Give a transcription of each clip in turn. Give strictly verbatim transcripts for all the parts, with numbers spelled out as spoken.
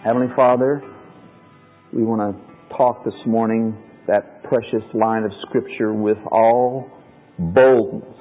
Heavenly Father, we want to talk this morning that precious line of Scripture, with all boldness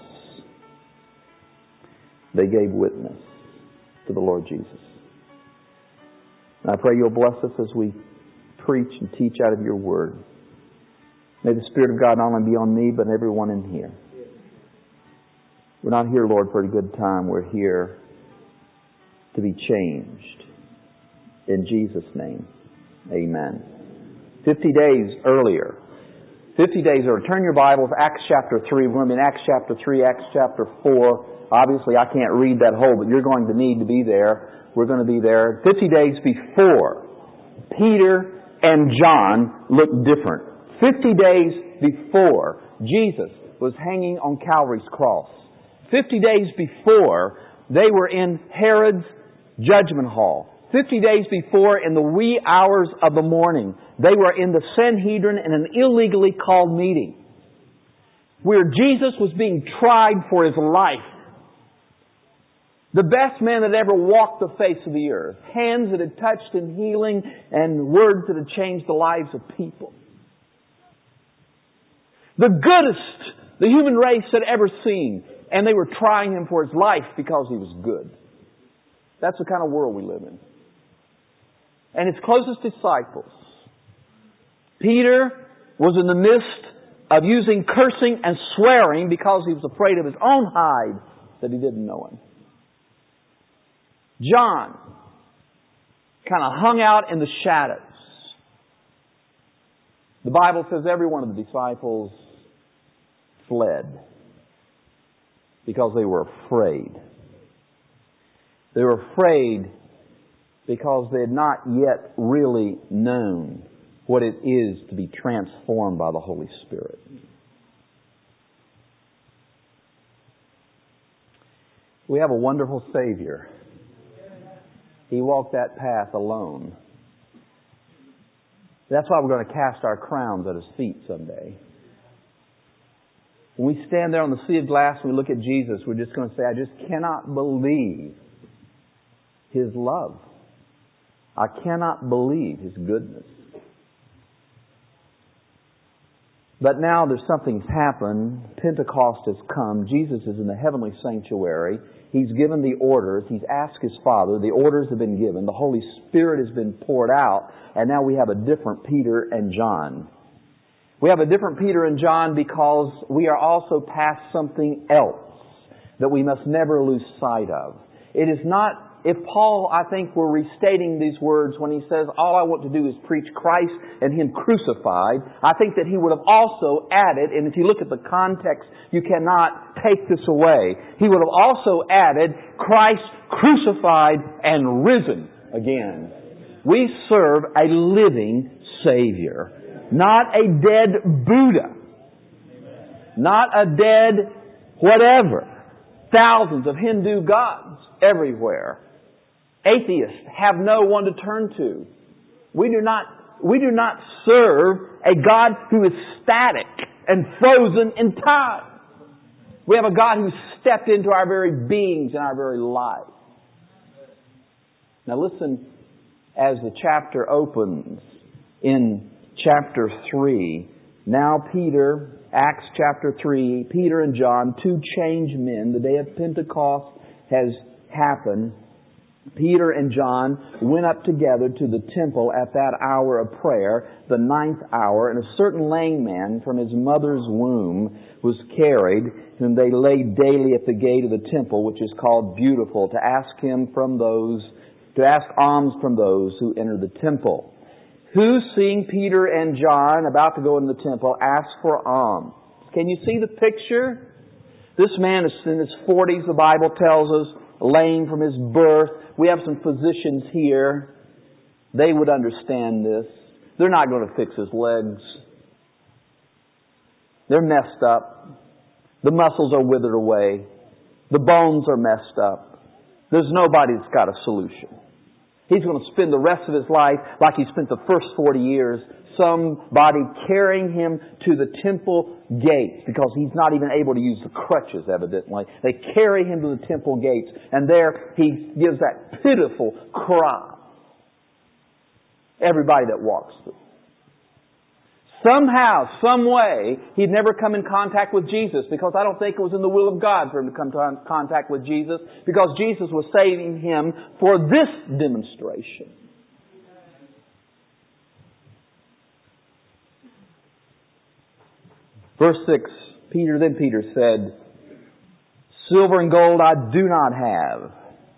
they gave witness to the Lord Jesus. And I pray You'll bless us as we preach and teach out of Your Word. May the Spirit of God not only be on me, but everyone in here. We're not here, Lord, for a good time. We're here to be changed. In Jesus' name, amen. Fifty days earlier. Fifty days earlier. Turn your Bibles, Acts chapter three. We're going to be in Acts chapter three, Acts chapter four. Obviously, I can't read that whole, but you're going to need to be there. We're going to be there. Fifty days before, Peter and John looked different. Fifty days before, Jesus was hanging on Calvary's cross. Fifty days before, they were in Herod's judgment hall. Fifty days before, in the wee hours of the morning, they were in the Sanhedrin in an illegally called meeting, where Jesus was being tried for His life. The best man that ever walked the face of the earth. Hands that had touched in healing, and words that had changed the lives of people. The goodest the human race had ever seen. And they were trying Him for His life because He was good. That's the kind of world we live in. And His closest disciples. Peter was in the midst of using cursing and swearing because he was afraid of his own hide that he didn't know Him. John kind of hung out in the shadows. The Bible says every one of the disciples fled because they were afraid. They were afraid because they had not yet really known what it is to be transformed by the Holy Spirit. We have a wonderful Savior. He walked that path alone. That's why we're going to cast our crowns at His feet someday. When we stand there on the sea of glass and we look at Jesus, we're just going to say, I just cannot believe His love. I cannot believe His goodness. But now there's something's happened. Pentecost has come. Jesus is in the heavenly sanctuary. He's given the orders. He's asked His Father. The orders have been given. The Holy Spirit has been poured out. And now we have a different Peter and John. We have a different Peter and John because we are also past something else that we must never lose sight of. It is not, if Paul, I think, were restating these words when he says, all I want to do is preach Christ and Him crucified, I think that he would have also added, and if you look at the context, you cannot take this away. He would have also added, Christ crucified and risen again. We serve a living Savior. Not a dead Buddha. Not a dead whatever. Thousands of Hindu gods everywhere. Atheists have no one to turn to. We do not, we do not serve a God who is static and frozen in time. We have a God who stepped into our very beings and our very life. Now listen, as the chapter opens in chapter three. Now Peter, Acts chapter three, Peter and John, two changed men. The day of Pentecost has happened. Peter and John went up together to the temple at that hour of prayer, the ninth hour, and a certain lame man from his mother's womb was carried, whom they laid daily at the gate of the temple, which is called Beautiful, to ask him from those, to ask alms from those who enter the temple. Who, seeing Peter and John about to go into the temple, asked for alms. Can you see the picture? This man is in his forties, the Bible tells us, lame from his birth. We have some physicians here. They would understand this. They're not going to fix his legs. They're messed up. The muscles are withered away. The bones are messed up. There's nobody that's got a solution. He's going to spend the rest of his life like he spent the first forty years, somebody carrying him to the temple gates, because he's not even able to use the crutches, evidently. They carry him to the temple gates, and there he gives that pitiful cry. everybody that walks through. Somehow, some way, he'd never come in contact with Jesus, because I don't think it was in the will of God for him to come in contact with Jesus, because Jesus was saving him for this demonstration. Verse six, Peter, then Peter said, silver and gold I do not have,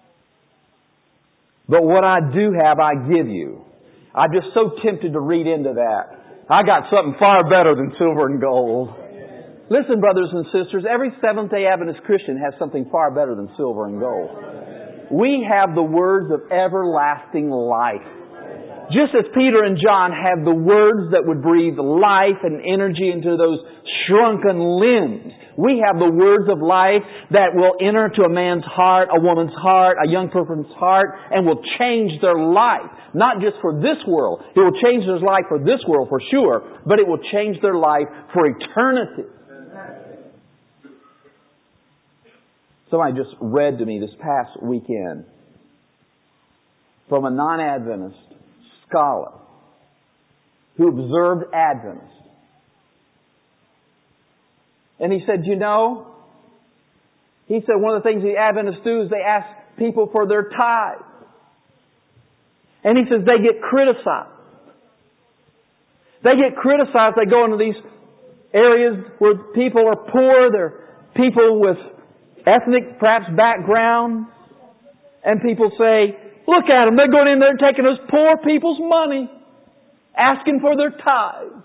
but what I do have I give you. I'm just so tempted to read into that. I got something far better than silver and gold. Listen, brothers and sisters, every Seventh-day Adventist Christian has something far better than silver and gold. We have the words of everlasting life. Just as Peter and John had the words that would breathe life and energy into those shrunken limbs, we have the words of life that will enter to a man's heart, a woman's heart, a young person's heart, and will change their life. Not just for this world. It will change their life for this world for sure, but it will change their life for eternity. Somebody just read to me this past weekend from a non-Adventist scholar who observed Adventists. And he said, you know, he said one of the things the Adventists do is they ask people for their tithe. And he says they get criticized. They get criticized. They go into these areas where people are poor. They're people with ethnic, perhaps, background. And people say, look at them. They're going in there taking those poor people's money, asking for their tithe.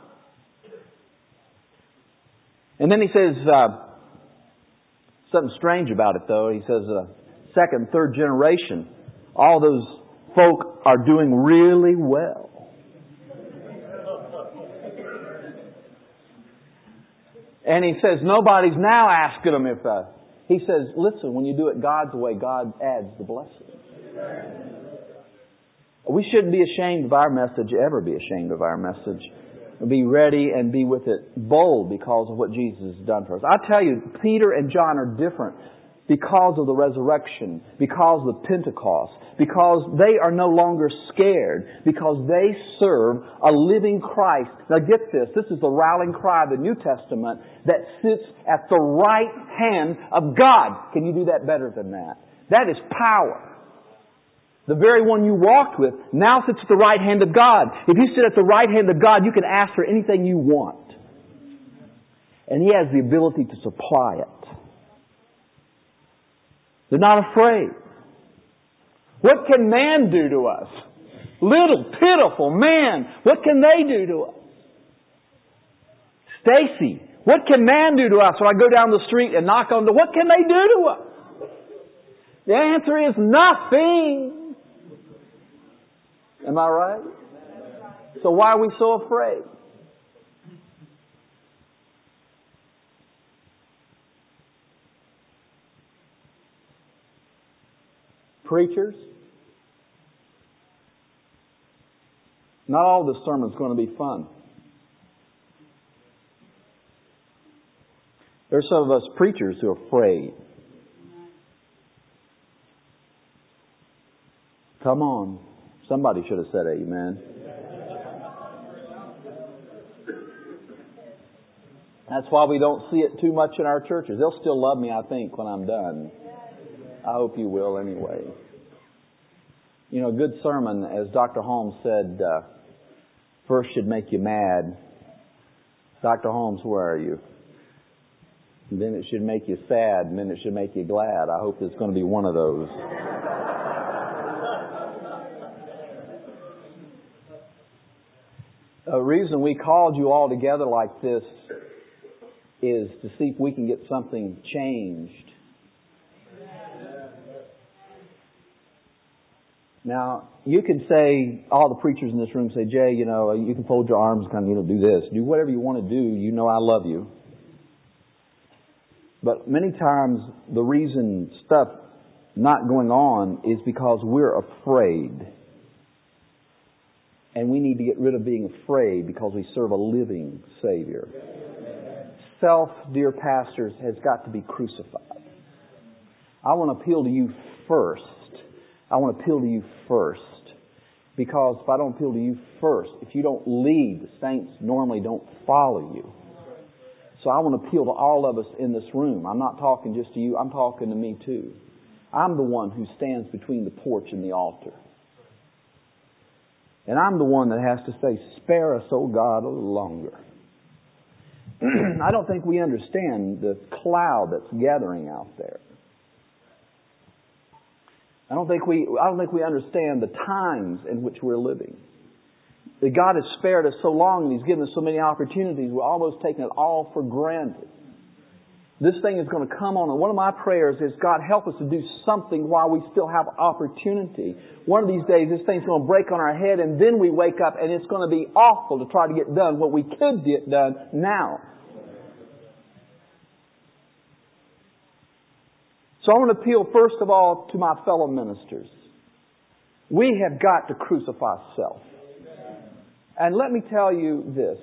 And then he says, uh, something strange about it though. He says, uh, second, third generation, all those folk are doing really well. And he says, nobody's now asking them if, uh, he says, listen, when you do it God's way, God adds the blessing. We shouldn't be ashamed of our message, ever be ashamed of our message. Be ready and be with it bold because of what Jesus has done for us. I tell you, Peter and John are different because of the resurrection, because of Pentecost, because they are no longer scared, because they serve a living Christ. Now get this, this is the rallying cry of the New Testament that sits at the right hand of God. Can you do that better than that? That is power. The very one you walked with now sits at the right hand of God. If you sit at the right hand of God, you can ask for anything you want. And He has the ability to supply it. They're not afraid. What can man do to us? Little, pitiful man. What can they do to us? Stacy, what can man do to us when I go down the street and knock on the... What can they do to us? The answer is nothing. Am I right? So why are we so afraid? Preachers, not all the sermon's going to be fun. There's some of us preachers who are afraid. Come on. Somebody should have said amen. That's why we don't see it too much in our churches. They'll still love me, I think, when I'm done. I hope you will anyway. You know, a good sermon, as Doctor Holmes said, uh, first should make you mad. Doctor Holmes, where are you? And then it should make you sad, and then it should make you glad. I hope it's going to be one of those. A reason we called you all together like this is to see if we can get something changed. Now, you can say, all the preachers in this room say, Jay, you know, you can fold your arms and kind of, you know, do this. Do whatever you want to do. You know I love you. But many times the reason stuff not going on is because we're afraid. And we need to get rid of being afraid because we serve a living Savior. Self, dear pastors, has got to be crucified. I want to appeal to you first. I want to appeal to you first. Because if I don't appeal to you first, if you don't lead, the saints normally don't follow you. So I want to appeal to all of us in this room. I'm not talking just to you, I'm talking to me too. I'm the one who stands between the porch and the altar. And I'm the one that has to say, spare us, O God, a little longer. I don't think we understand the cloud that's gathering out there. I don't think we, I don't think we understand the times in which we're living. That God has spared us so long and He's given us so many opportunities, we're almost taking it all for granted. This thing is going to come on, and one of my prayers is, God, help us to do something while we still have opportunity. One of these days, this thing's going to break on our head, and then we wake up, and it's going to be awful to try to get done what we could get done now. So I want to appeal, first of all, to my fellow ministers. We have got to crucify self. And let me tell you this.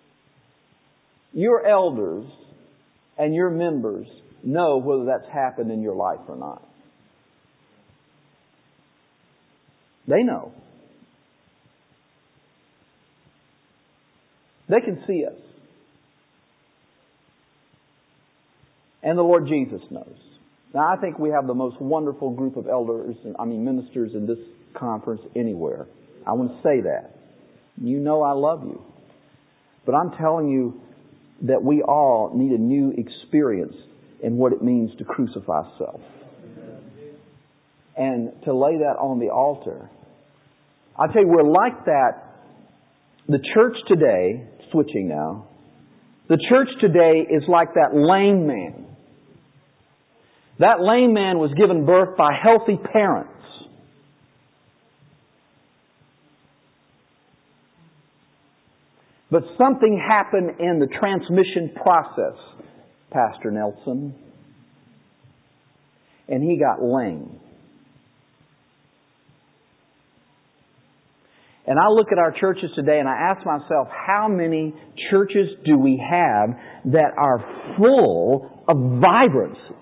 Your elders and your members know whether that's happened in your life or not. They know. They can see us. And the Lord Jesus knows. Now, I think we have the most wonderful group of elders, I mean ministers in this conference anywhere. I want to say that. You know I love you. But I'm telling you that we all need a new experience in what it means to crucify self. And to lay that on the altar. I tell you, we're like that. The church today, switching now, the church today is like that lame man. That lame man was given birth by healthy parents. But something happened in the transmission process, Pastor Nelson, and he got lame. And I look at our churches today and I ask myself, how many churches do we have that are full of vibrancy?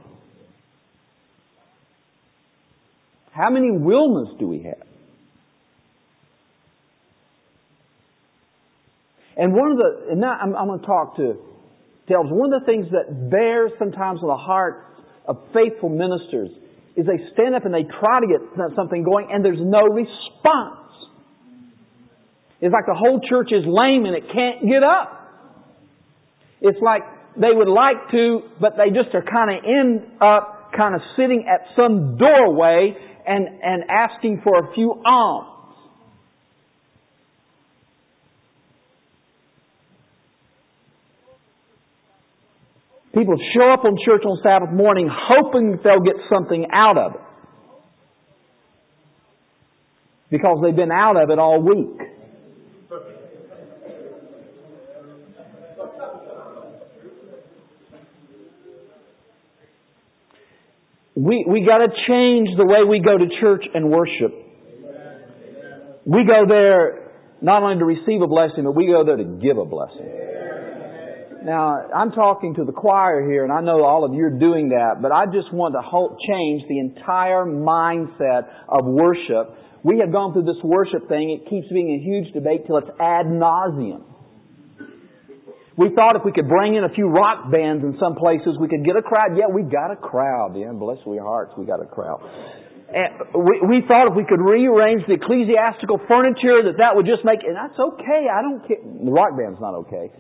How many Wilmas do we have? And one of the, and now I'm, I'm going to talk to, to elders. One of the things that bears sometimes on the heart of faithful ministers is they stand up and they try to get something going and there's no response. It's like the whole church is lame and it can't get up. It's like they would like to, but they just are kind of end up kind of sitting at some doorway and, and asking for a few alms. People show up on church on Sabbath morning hoping that they'll get something out of it. Because they've been out of it all week. We we got to change the way we go to church and worship. We go there not only to receive a blessing, but we go there to give a blessing. Now, I'm talking to the choir here, and I know all of you are doing that, but I just want to change the entire mindset of worship. We have gone through this worship thing. It keeps being a huge debate till it's ad nauseum. We thought if we could bring in a few rock bands in some places, we could get a crowd. Yeah, we got a crowd. Yeah, bless your hearts, we got a crowd. And we, we thought if we could rearrange the ecclesiastical furniture, that that would just make... And that's okay. I don't care. The rock band's not okay.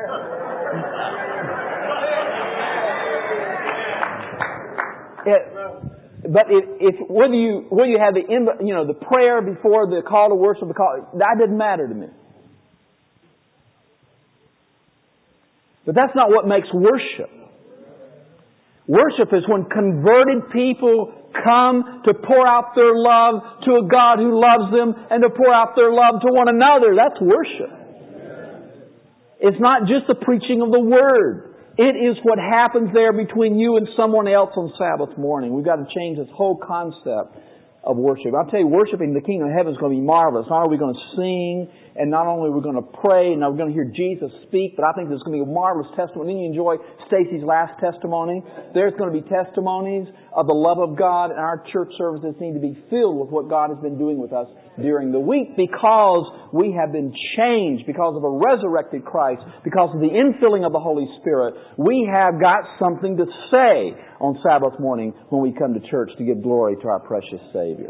it, but if, if whether you whether you have the you know the prayer before the call to worship, the call, that didn't matter to me. But that's not what makes worship. Worship is when converted people come to pour out their love to a God who loves them and to pour out their love to one another. That's worship. It's not just the preaching of the Word. It is what happens there between you and someone else on Sabbath morning. We've got to change this whole concept of worship. I'll tell you, worshiping the King of Heaven is going to be marvelous. Not only are we going to sing, and not only are we going to pray, and we're going to hear Jesus speak, but I think there's going to be a marvelous testimony. Didn't you enjoy Stacy's last testimony? There's going to be testimonies of the love of God, and our church services need to be filled with what God has been doing with us during the week, because we have been changed, because of a resurrected Christ, because of the infilling of the Holy Spirit. We have got something to say on Sabbath morning when we come to church to give glory to our precious Savior.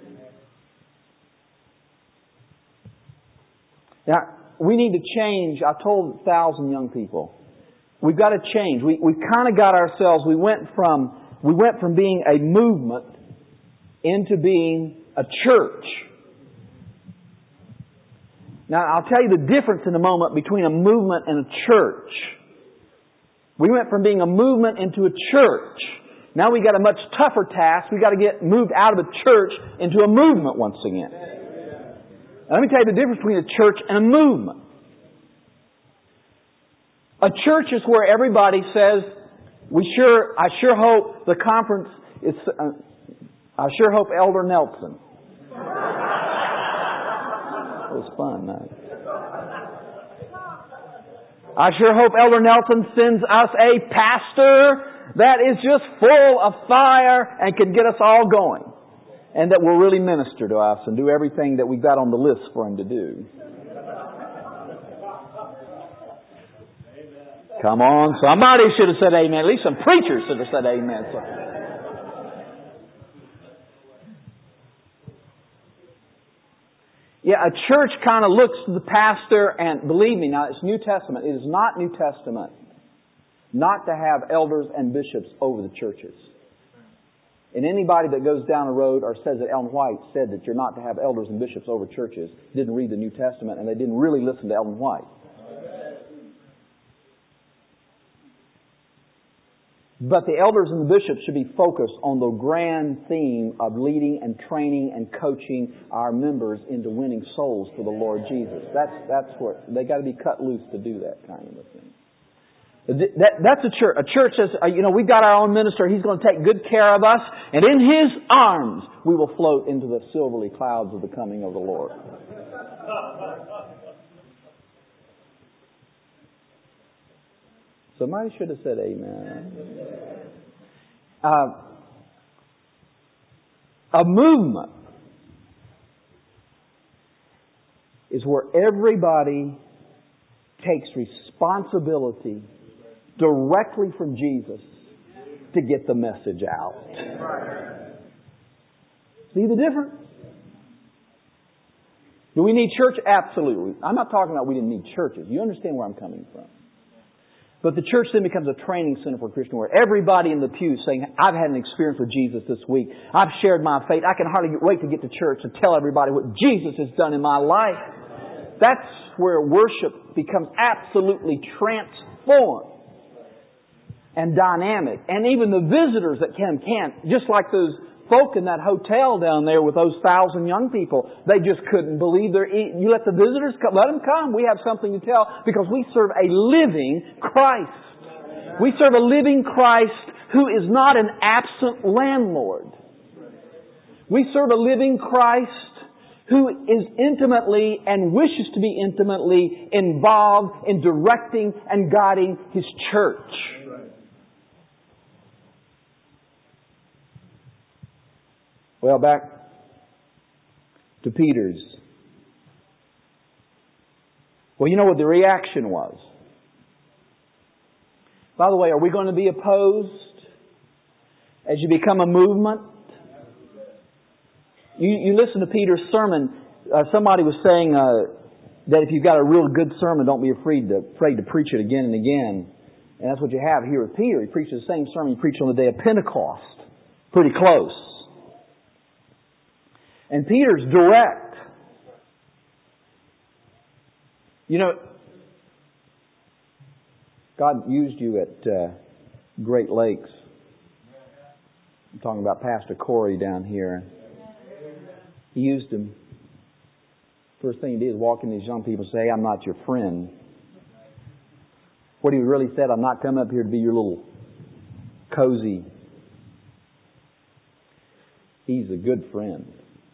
Now, we need to change. I told a thousand young people, we've got to change. We, we've kind of got ourselves, we went from, we went from being a movement into being a church. Now, I'll tell you the difference in a moment between a movement and a church. We went from being a movement into a church. Now we got a much tougher task. We got to get moved out of a church into a movement once again. Now, let me tell you the difference between a church and a movement. A church is where everybody says, "We sure, I sure hope the conference is. Uh, I sure hope Elder Nelson." It was fun, huh? I sure hope Elder Nelson sends us a pastor that is just full of fire and can get us all going. And that will really minister to us and do everything that we've got on the list for him to do. Come on, somebody should have said amen. At least some preachers should have said amen. So, yeah, a church kind of looks to the pastor, and believe me, now it's New Testament. It is not New Testament not to have elders and bishops over the churches. And anybody that goes down the road or says that Ellen White said that you're not to have elders and bishops over churches didn't read the New Testament, and they didn't really listen to Ellen White. But the elders and the bishops should be focused on the grand theme of leading and training and coaching our members into winning souls for the Lord Jesus. That's that's what they got to be cut loose to do that kind of a thing. That, that's a church. A church says, you know, we've got our own minister. He's going to take good care of us, and in His arms we will float into the silvery clouds of the coming of the Lord. Somebody should have said amen. Uh, a movement is where everybody takes responsibility directly from Jesus to get the message out. See the difference? Do we need church? Absolutely. I'm not talking about we didn't need churches. You understand where I'm coming from. But the church then becomes a training center for Christian where everybody in the pew saying, I've had an experience with Jesus this week. I've shared my faith. I can hardly wait to get to church to tell everybody what Jesus has done in my life. That's where worship becomes absolutely transformed and dynamic. And even the visitors that can, can't. Just like those folk in that hotel down there with those thousand young people. They just couldn't believe they're eating. You let the visitors come. Let them come. We have something to tell because we serve a living Christ. We serve a living Christ who is not an absent landlord. We serve a living Christ who is intimately and wishes to be intimately involved in directing and guiding His church. Well, back to Peter's. Well, you know what the reaction was. By the way, are we going to be opposed as you become a movement? You, you listen to Peter's sermon. Uh, somebody was saying uh, that if you've got a real good sermon, don't be afraid to, afraid to preach it again and again. And that's what you have here with Peter. He preaches the same sermon he preached on the day of Pentecost. Pretty close. And Peter's direct. You know, God used you at uh, Great Lakes. I'm talking about Pastor Corey down here. He used him. First thing he did is walk in these young people and say, hey, I'm not your friend. What he really said, I'm not coming up here to be your little cozy. He's a good friend.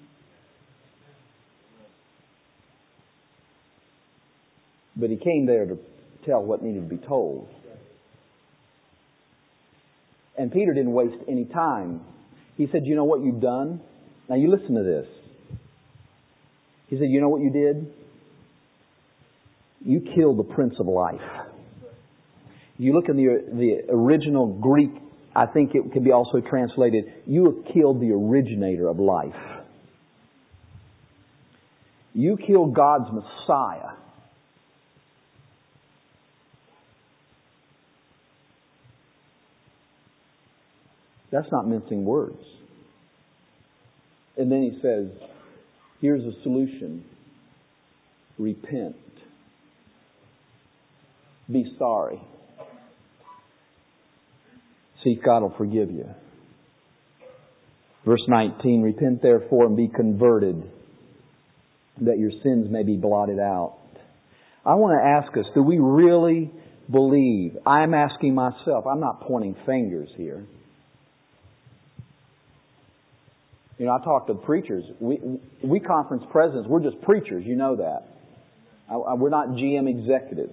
But He came there to tell what needed to be told. And Peter didn't waste any time. He said, you know what you've done? Now you listen to this. He said, you know what you did? You killed the Prince of Life. You look in the, the original Greek, I think it can be also translated, you have killed the originator of life. You killed God's Messiah. That's not mincing words. And then he says, here's a solution. Repent. Be sorry. See if God will forgive you. Verse nineteen, repent therefore and be converted, that your sins may be blotted out. I want to ask us, do we really believe? I'm asking myself, I'm not pointing fingers here. You know, I talk to preachers. We we conference presidents, we're just preachers, you know that. I, I, we're not G M executives.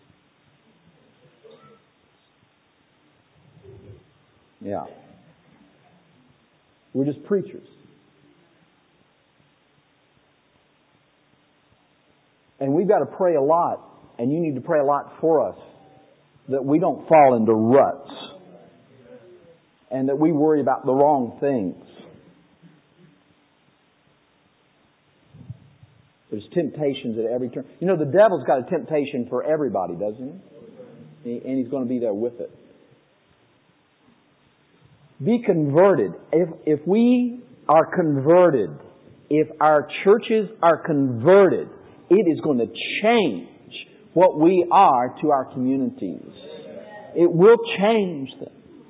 Yeah. We're just preachers. And we've got to pray a lot, and you need to pray a lot for us, that we don't fall into ruts, and that we worry about the wrong things. There's temptations at every turn. You know, the devil's got a temptation for everybody, doesn't he? And he's going to be there with it. Be converted. If, if we are converted, if our churches are converted, it is going to change what we are to our communities. It will change them.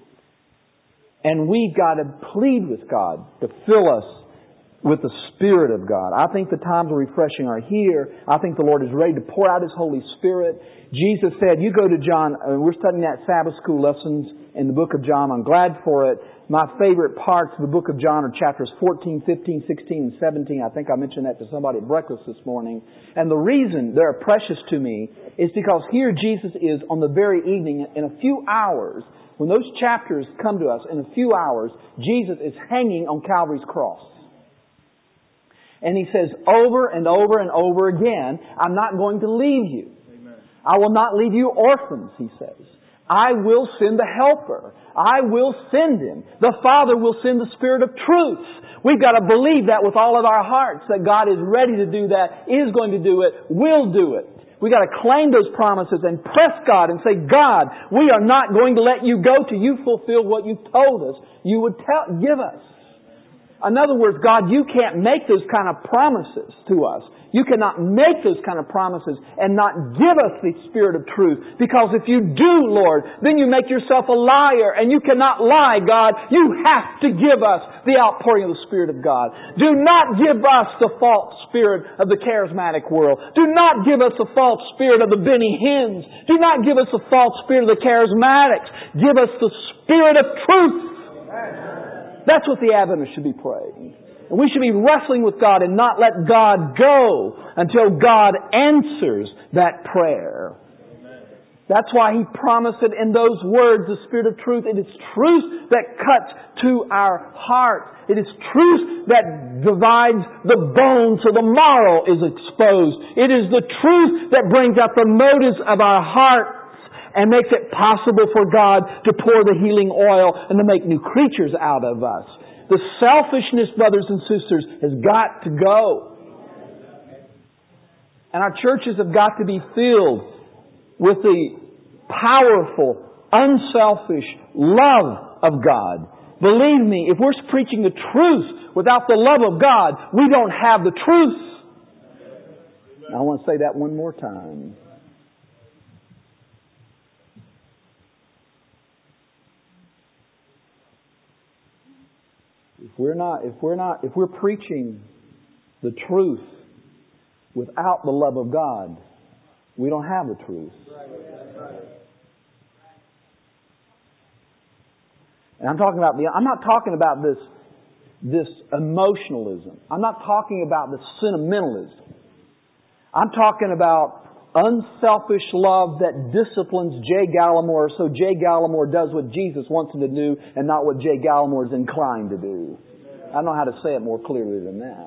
And we've got to plead with God to fill us with the Spirit of God. I think the times of refreshing are here. I think the Lord is ready to pour out His Holy Spirit. Jesus said, you go to John, uh, we're studying that Sabbath school lessons in the book of John. I'm glad for it. My favorite parts of the book of John are chapters fourteen, fifteen, sixteen, and seventeen. I think I mentioned that to somebody at breakfast this morning. And the reason they're precious to me is because here Jesus is on the very evening, in a few hours, when those chapters come to us, in a few hours, Jesus is hanging on Calvary's cross. And He says over and over and over again, I'm not going to leave you. Amen. I will not leave you orphans, He says. I will send the Helper. I will send Him. The Father will send the Spirit of truth. We've got to believe that with all of our hearts, that God is ready to do that, is going to do it, will do it. We've got to claim those promises and press God and say, God, we are not going to let you go till you fulfill what you told us you would tell, give us. In other words, God, you can't make those kind of promises to us. You cannot make those kind of promises and not give us the Spirit of truth. Because if you do, Lord, then you make yourself a liar. And you cannot lie, God. You have to give us the outpouring of the Spirit of God. Do not give us the false spirit of the charismatic world. Do not give us the false spirit of the Benny Hinns. Do not give us the false spirit of the charismatics. Give us the Spirit of truth. That's what the Adventists should be praying. And we should be wrestling with God and not let God go until God answers that prayer. That's why He promised it in those words, the Spirit of truth. It is truth that cuts to our heart. It is truth that divides the bone so the marrow is exposed. It is the truth that brings out the motives of our heart and makes it possible for God to pour the healing oil and to make new creatures out of us. The selfishness, brothers and sisters, has got to go. And our churches have got to be filled with the powerful, unselfish love of God. Believe me, if we're preaching the truth without the love of God, we don't have the truth. Now, I want to say that one more time. If we're not, if we're not, if we're preaching the truth without the love of God, we don't have the truth. And I'm talking about the, I'm not talking about this, this emotionalism. I'm not talking about the sentimentalism. I'm talking about unselfish love that disciplines Jay Gallimore so Jay Gallimore does what Jesus wants him to do and not what Jay Gallimore is inclined to do. I don't know how to say it more clearly than that.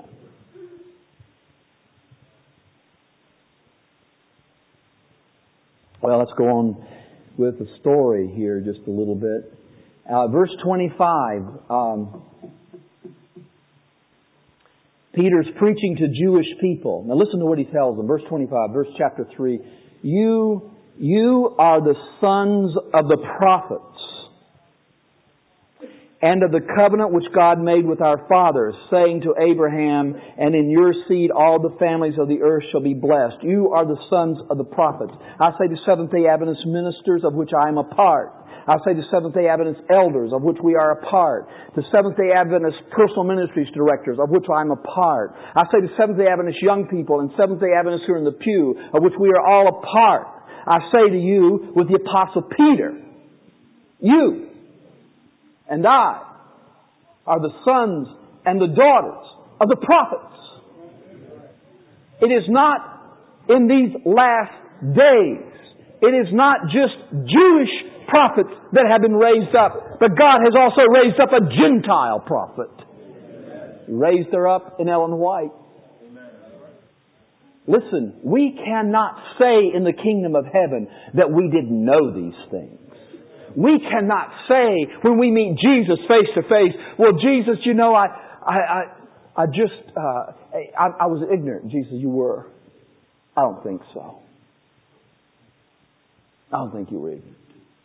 Well, let's go on with the story here just a little bit. Uh, verse twenty-five. Um, Peter's preaching to Jewish people. Now listen to what he tells them. Verse twenty-five, verse chapter three. You, you are the sons of the prophets and of the covenant which God made with our fathers, saying to Abraham, and in your seed all the families of the earth shall be blessed. You are the sons of the prophets. I say to Seventh-day Adventist ministers, of which I am a part. I say to Seventh-day Adventist elders, of which we are a part. To Seventh-day Adventist personal ministries directors, of which I am a part. I say to Seventh-day Adventist young people and Seventh-day Adventists who are in the pew, of which we are all a part. I say to you with the Apostle Peter, you and I are the sons and the daughters of the prophets. It is not in these last days. It is not just Jewish prophets that have been raised up, but God has also raised up a Gentile prophet. He raised her up in Ellen White. Listen, we cannot say in the kingdom of heaven that we didn't know these things. We cannot say when we meet Jesus face to face, well, Jesus, you know, I, I, I, I just, uh, I, I was ignorant. Jesus, you were. I don't think so. I don't think you were ignorant.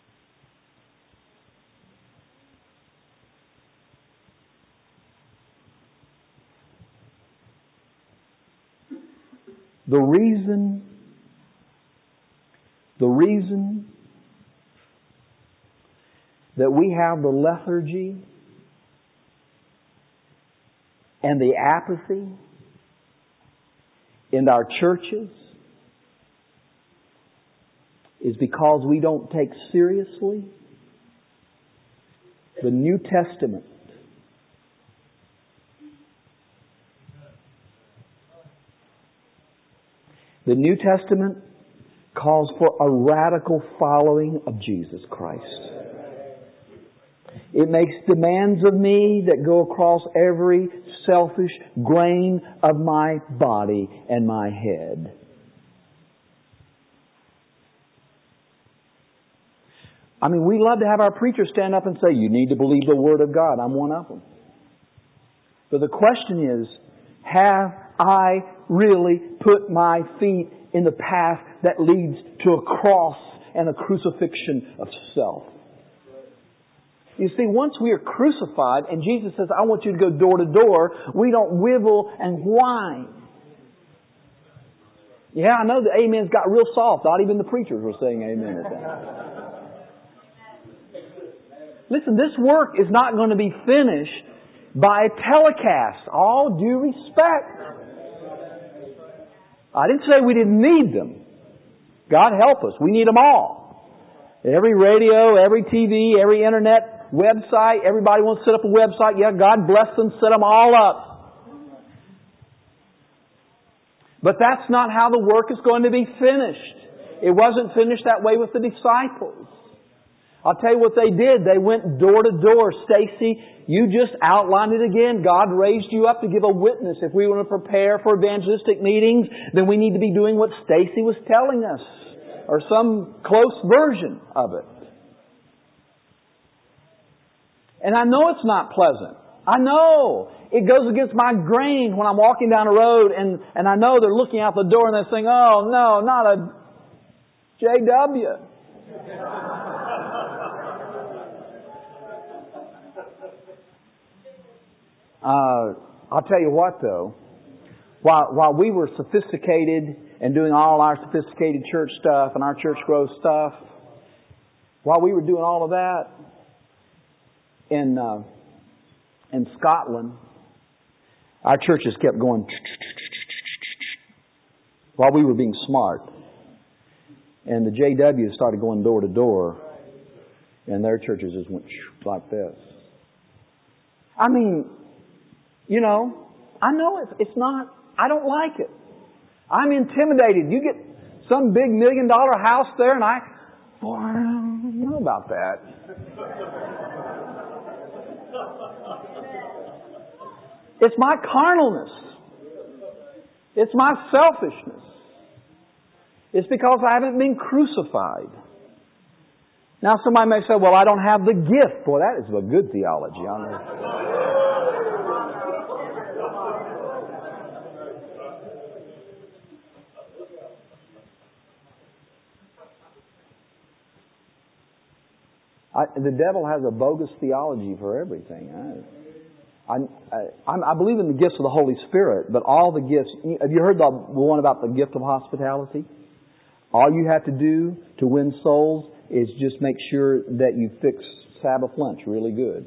The reason, the reason that we have the lethargy and the apathy in our churches is because we don't take seriously the New Testament. The New Testament calls for a radical following of Jesus Christ. It makes demands of me that go across every selfish grain of my body and my head. I mean, we love to have our preachers stand up and say, you need to believe the Word of God. I'm one of them. But the question is, have I really put my feet in the path that leads to a cross and a crucifixion of self? You see, once we are crucified and Jesus says, I want you to go door to door, we don't wivel and whine. Yeah, I know the amens got real soft. Not even the preachers were saying amen at that. Listen, this work is not going to be finished by a telecast. All due respect. I didn't say we didn't need them. God help us. We need them all. Every radio, every T V, every internet website, everybody wants to set up a website. Yeah, God bless them, set them all up. But that's not how the work is going to be finished. It wasn't finished that way with the disciples. I'll tell you what they did. They went door to door. Stacy, you just outlined it again. God raised you up to give a witness. If we want to prepare for evangelistic meetings, then we need to be doing what Stacy was telling us, or some close version of it. And I know it's not pleasant. I know. It goes against my grain when I'm walking down the road and, and I know they're looking out the door and they're saying, oh no, not a J W. Uh, I'll tell you what though, while, while we were sophisticated and doing all our sophisticated church stuff and our church growth stuff, while we were doing all of that in, uh, in Scotland, our churches kept going while we were being smart. And the J Ws started going door to door and their churches just went like this. I mean, You know, I know it's, it's not, I don't like it. I'm intimidated. You get some big million dollar house there and I, boy, I don't know about that. It's my carnalness. It's my selfishness. It's because I haven't been crucified. Now somebody may say, well, I don't have the gift. Boy, that is a good theology. I know. I, the devil has a bogus theology for everything. I, I, I, I believe in the gifts of the Holy Spirit, but all the gifts... Have you heard the one about the gift of hospitality? All you have to do to win souls is just make sure that you fix Sabbath lunch really good.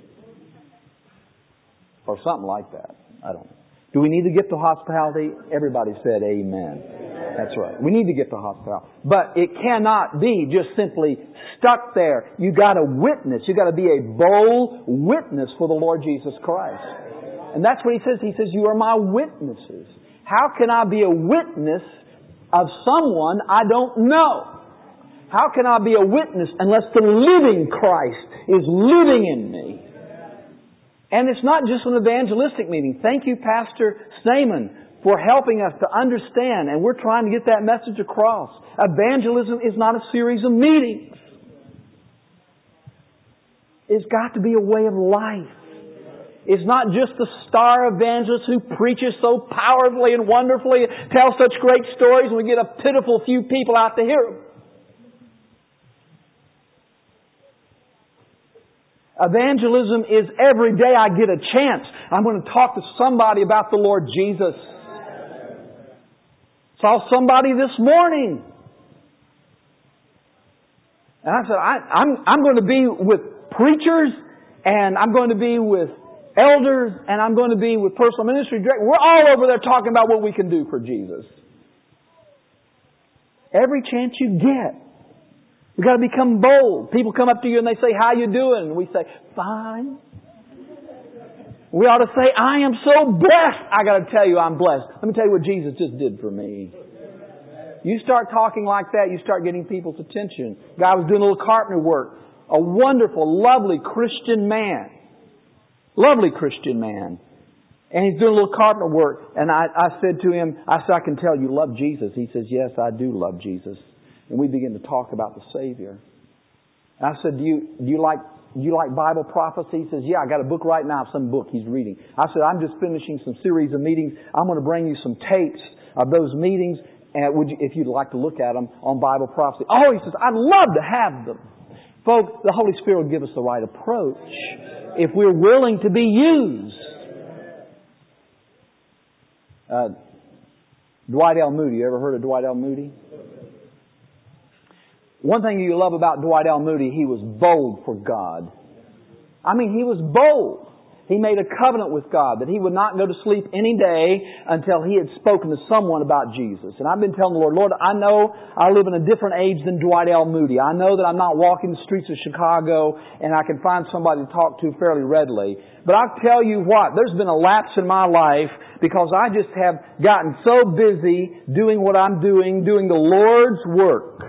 Or something like that. I don't know. Do we need the gift of hospitality? Everybody said amen. That's right. We need to get to hospitality. But it cannot be just simply stuck there. You got to witness. You got to be a bold witness for the Lord Jesus Christ. And that's what He says. He says, you are my witnesses. How can I be a witness of someone I don't know? How can I be a witness unless the living Christ is living in me? And it's not just an evangelistic meeting. Thank you, Pastor Stamen, for helping us to understand, and we're trying to get that message across. Evangelism is not a series of meetings. It's got to be a way of life. It's not just the star evangelist who preaches so powerfully and wonderfully, tells such great stories, and we get a pitiful few people out to hear them. Evangelism is every day I get a chance, I'm going to talk to somebody about the Lord Jesus. Saw somebody this morning. And I said, I, I'm, I'm going to be with preachers, and I'm going to be with elders, and I'm going to be with personal ministry directors. We're all over there talking about what we can do for Jesus. Every chance you get. We've got to become bold. People come up to you and they say, how you doing? And we say, fine. We ought to say, I am so blessed. I got to tell you, I'm blessed. Let me tell you what Jesus just did for me. You start talking like that, you start getting people's attention. Guy was doing a little carpenter work. A wonderful, lovely Christian man. Lovely Christian man. And he's doing a little carpenter work. And I, I said to him, I said, I can tell you love Jesus. He says, yes, I do love Jesus. And we begin to talk about the Savior. And I said, do you, do you like Do you like Bible prophecy? He says, yeah, I got a book right now, some book he's reading. I said, I'm just finishing some series of meetings. I'm going to bring you some tapes of those meetings, and would you, if you'd like to look at them on Bible prophecy. Oh, he says, I'd love to have them. Folks, the Holy Spirit will give us the right approach if we're willing to be used. Uh, Dwight L. Moody. You ever heard of Dwight L. Moody? One thing you love about Dwight L. Moody, he was bold for God. I mean, he was bold. He made a covenant with God that he would not go to sleep any day until he had spoken to someone about Jesus. And I've been telling the Lord, Lord, I know I live in a different age than Dwight L. Moody. I know that I'm not walking the streets of Chicago and I can find somebody to talk to fairly readily. But I'll tell you what, there's been a lapse in my life because I just have gotten so busy doing what I'm doing, doing the Lord's work,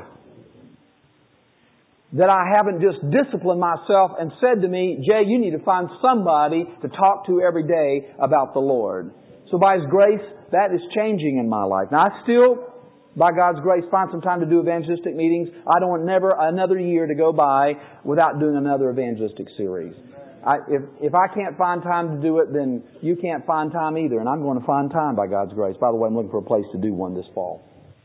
that I haven't just disciplined myself and said to me, Jay, you need to find somebody to talk to every day about the Lord. So by His grace, that is changing in my life. Now I still, by God's grace, find some time to do evangelistic meetings. I don't want never another year to go by without doing another evangelistic series. I, if, if I can't find time to do it, then you can't find time either. And I'm going to find time by God's grace. By the way, I'm looking for a place to do one this fall.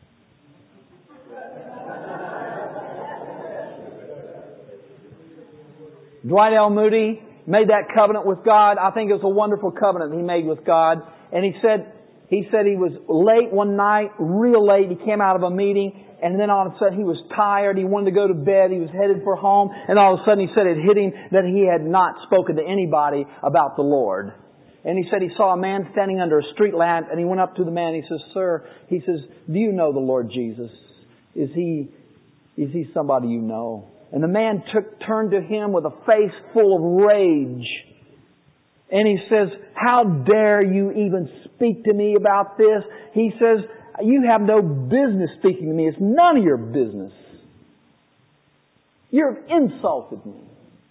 Dwight L. Moody made that covenant with God. I think it was a wonderful covenant he made with God. And he said, he said he was late one night, real late. He came out of a meeting, and then all of a sudden he was tired. He wanted to go to bed. He was headed for home. And all of a sudden he said it hit him that he had not spoken to anybody about the Lord. And he said he saw a man standing under a street lamp, and he went up to the man. He says, sir, he says, do you know the Lord Jesus? Is he, is he somebody you know? And the man took, turned to him with a face full of rage. And he says, how dare you even speak to me about this? He says, you have no business speaking to me. It's none of your business. You've insulted me.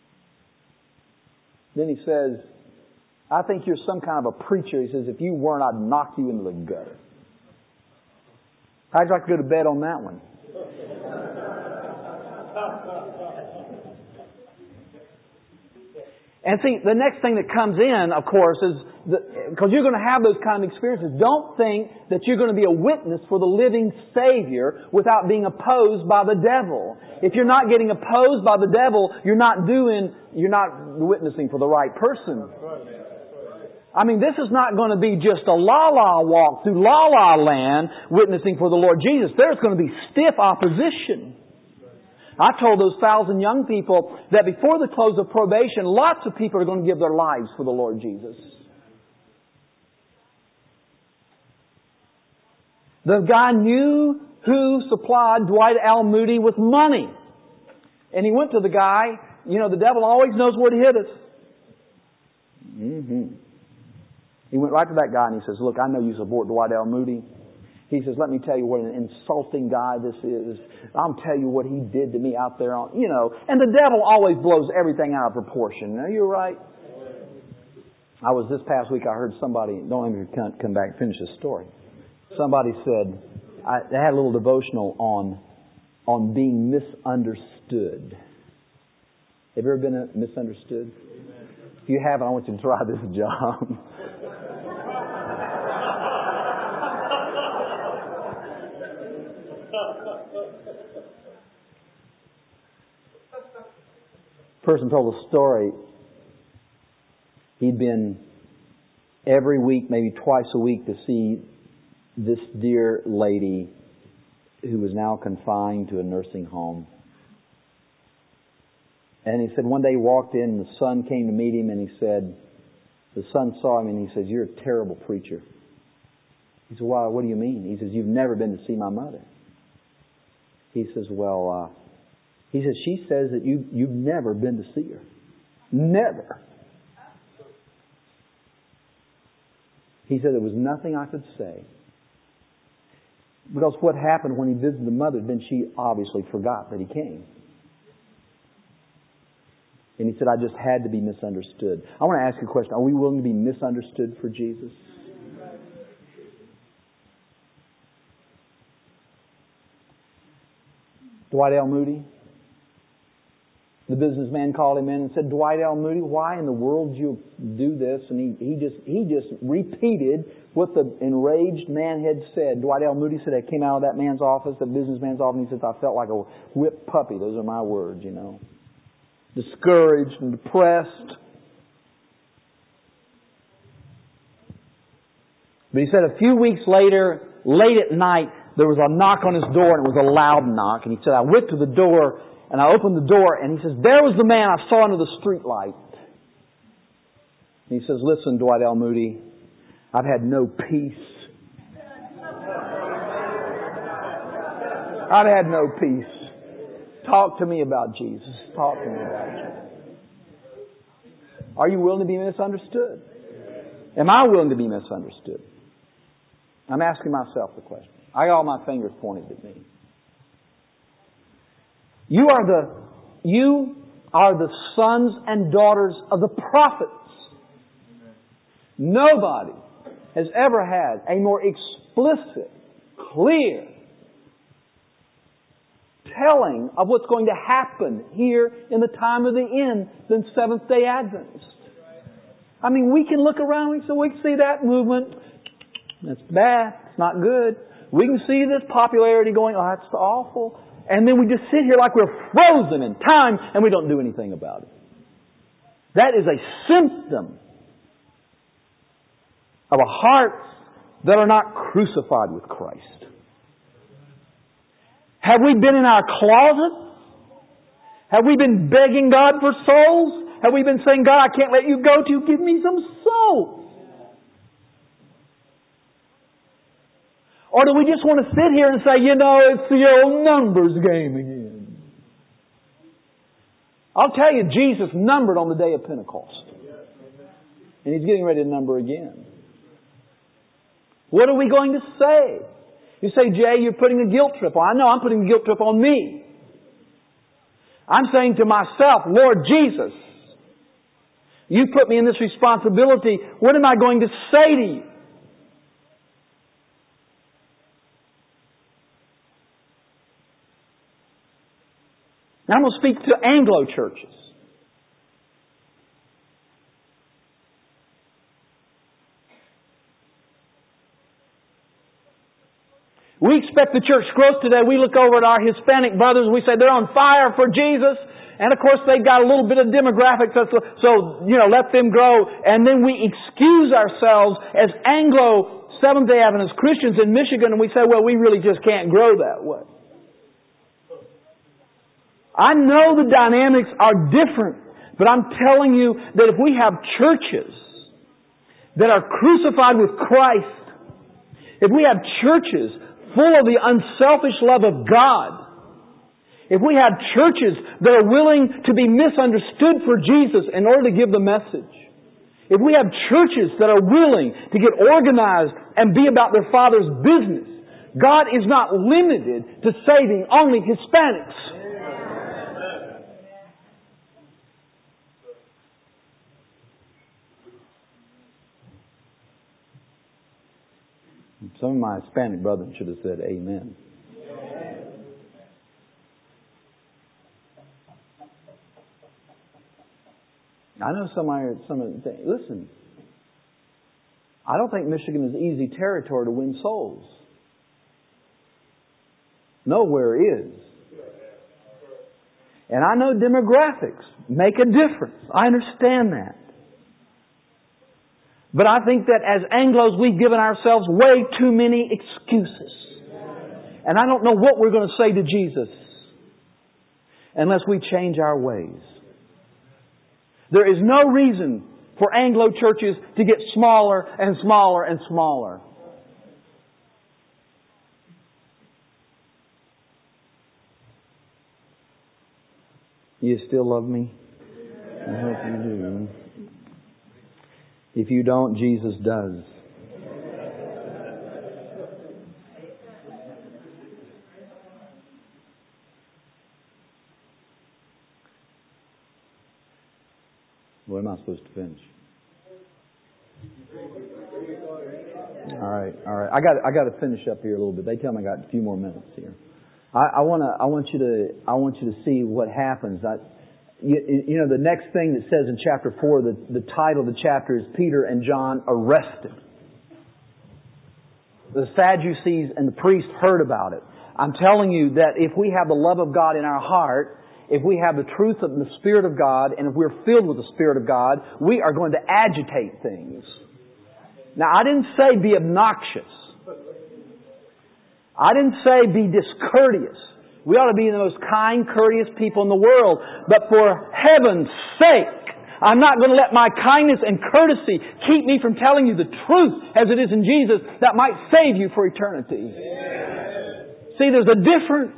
Then he says, I think you're some kind of a preacher. He says, if you weren't, I'd knock you into the gutter. How'd you like to go to bed on that one? And see, the next thing that comes in, of course, is because you're going to have those kind of experiences. Don't think that you're going to be a witness for the living Savior without being opposed by the devil. If you're not getting opposed by the devil, you're not doing, you're not witnessing for the right person. I mean, this is not going to be just a la-la walk through la-la land witnessing for the Lord Jesus. There's going to be stiff opposition. I told those thousand young people that before the close of probation, lots of people are going to give their lives for the Lord Jesus. The guy knew who supplied Dwight L. Moody with money. And he went to the guy, you know, the devil always knows where to hit us. Mm-hmm. He went right to that guy and he says, look, I know you support Dwight L. Moody. He says, let me tell you what an insulting guy this is. I'll tell you what he did to me out there on, you know. And the devil always blows everything out of proportion. Now, you're right. I was this past week, I heard somebody, don't let me come back and finish the story. Somebody said, I, they had a little devotional on, on being misunderstood. Have you ever been misunderstood? If you haven't, I want you to try this job. Person told a story. He'd been every week, maybe twice a week, to see this dear lady who was now confined to a nursing home. And he said one day he walked in and the son came to meet him and he said, the son saw him and he says, you're a terrible preacher. He said, why, what do you mean? He says, you've never been to see my mother. He says, well, uh, he says, she says that you, you've never been to see her. Never. He said, there was nothing I could say. Because what happened when he visited the mother, then she obviously forgot that he came. And he said, I just had to be misunderstood. I want to ask you a question. Are we willing to be misunderstood for Jesus? Dwight L. Moody. The businessman called him in and said, Dwight L. Moody, why in the world did you do this? And he, he just he just repeated what the enraged man had said. Dwight L. Moody said, I came out of that man's office, the businessman's office, and he said, I felt like a whipped puppy. Those are my words, you know. Discouraged and depressed. But he said a few weeks later, late at night, there was a knock on his door, and it was a loud knock. And he said, I went to the door, and I opened the door, and he says, there was the man I saw under the street light. And he says, listen, Dwight L. Moody, I've had no peace. I've had no peace. Talk to me about Jesus. Talk to me about Jesus. Are you willing to be misunderstood? Am I willing to be misunderstood? I'm asking myself the question. I got all my fingers pointed at me. You are the, you are the sons and daughters of the prophets. Nobody has ever had a more explicit, clear telling of what's going to happen here in the time of the end than Seventh-day Adventists. I mean, we can look around and so we can see that movement. That's bad. It's not good. We can see this popularity going, oh, that's awful. And then we just sit here like we're frozen in time and we don't do anything about it. That is a symptom of a heart that are not crucified with Christ. Have we been in our closet? Have we been begging God for souls? Have we been saying, God, I can't let you go till you give me some souls? Or do we just want to sit here and say, you know, it's the old numbers game again? I'll tell you, Jesus numbered on the day of Pentecost. And He's getting ready to number again. What are we going to say? You say, Jay, you're putting a guilt trip on. I know I'm putting a guilt trip on me. I'm saying to myself, Lord Jesus, You put me in this responsibility. What am I going to say to You? Now I'm going to speak to Anglo churches. We expect the church growth today. We look over at our Hispanic brothers and we say they're on fire for Jesus. And of course they've got a little bit of demographics. So, so, you know, let them grow. And then we excuse ourselves as Anglo Seventh-day Adventist Christians in Michigan and we say, well, we really just can't grow that way. I know the dynamics are different. But I'm telling you that if we have churches that are crucified with Christ, if we have churches full of the unselfish love of God, if we have churches that are willing to be misunderstood for Jesus in order to give the message, if we have churches that are willing to get organized and be about their Father's business, God is not limited to saving only Hispanics. Some of my Hispanic brothers should have said amen. I know some are, some of the, listen, I don't think Michigan is easy territory to win souls. Nowhere is. And I know demographics make a difference. I understand that. But I think that as Anglos, we've given ourselves way too many excuses. And I don't know what we're going to say to Jesus unless we change our ways. There is no reason for Anglo churches to get smaller and smaller and smaller. You still love me? I hope you do. If you don't, Jesus does. What am I supposed to finish? All right, all right. I got I got to finish up here a little bit. They tell me I got a few more minutes here. I, I want to I want you to I want you to see what happens. I, You, you know, the next thing that says in chapter four, the, the title of the chapter is Peter and John arrested. The Sadducees and the priests heard about it. I'm telling you that if we have the love of God in our heart, if we have the truth of the Spirit of God, and if we're filled with the Spirit of God, we are going to agitate things. Now, I didn't say be obnoxious. I didn't say be discourteous. We ought to be the most kind, courteous people in the world. But for heaven's sake, I'm not going to let my kindness and courtesy keep me from telling you the truth as it is in Jesus that might save you for eternity. Yeah. See, there's a difference.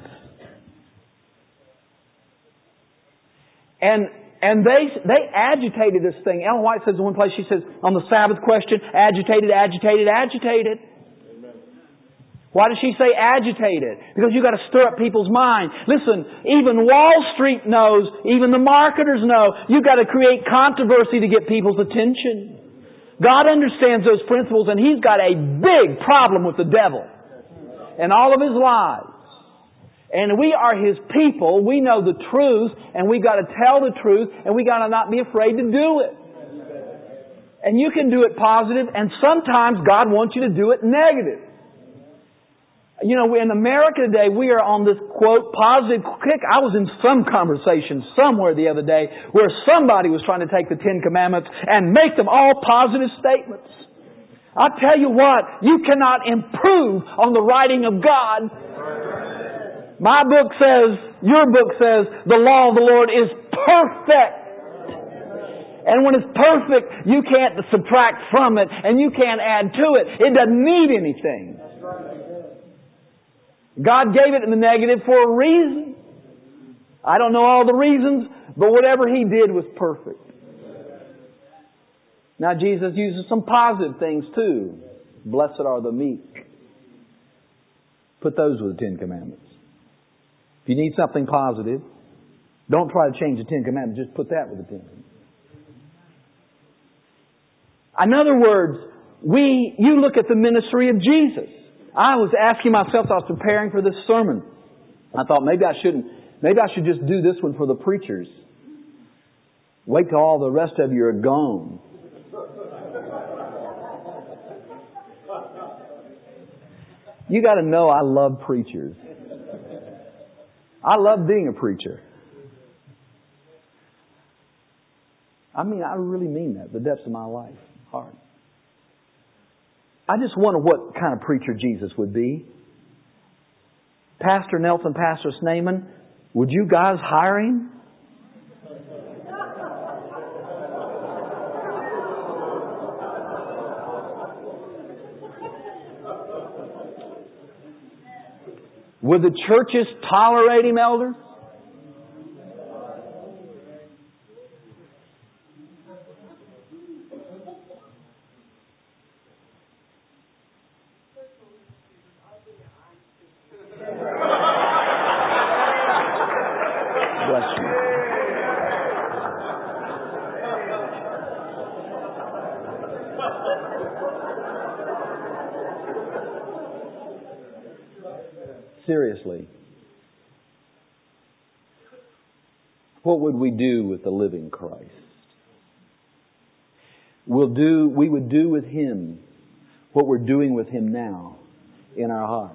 And and they they agitated this thing. Ellen White says in one place, she says, on the Sabbath question, agitated, agitated, agitated. Why does she say agitated? Because you've got to stir up people's mind. Listen, even Wall Street knows, even the marketers know, you've got to create controversy to get people's attention. God understands those principles and He's got a big problem with the devil and all of his lies. And we are His people. We know the truth and we've got to tell the truth and we've got to not be afraid to do it. And you can do it positive and sometimes God wants you to do it negative. You know, in America today, we are on this, quote, positive kick. I was in some conversation somewhere the other day where somebody was trying to take the Ten Commandments and make them all positive statements. I tell you what, you cannot improve on the writing of God. My book says, your book says, the law of the Lord is perfect. And when it's perfect, you can't subtract from it and you can't add to it. It doesn't need anything. God gave it in the negative for a reason. I don't know all the reasons, but whatever He did was perfect. Now Jesus uses some positive things too. Blessed are the meek. Put those with the Ten Commandments. If you need something positive, don't try to change the Ten Commandments. Just put that with the Ten Commandments. In other words, we, you look at the ministry of Jesus. I was asking myself, I was preparing for this sermon. I thought maybe I shouldn't, maybe I should just do this one for the preachers. Wait till all the rest of you are gone. You got to know I love preachers. I love being a preacher. I mean, I really mean that. The depths of my life. Heart. I just wonder what kind of preacher Jesus would be. Pastor Nelson, Pastor Snyman, would you guys hire him? Would the churches tolerate him, elders? Bless you. Seriously, what would we do with the living Christ? We'll do, we would do with Him what we're doing with Him now in our hearts.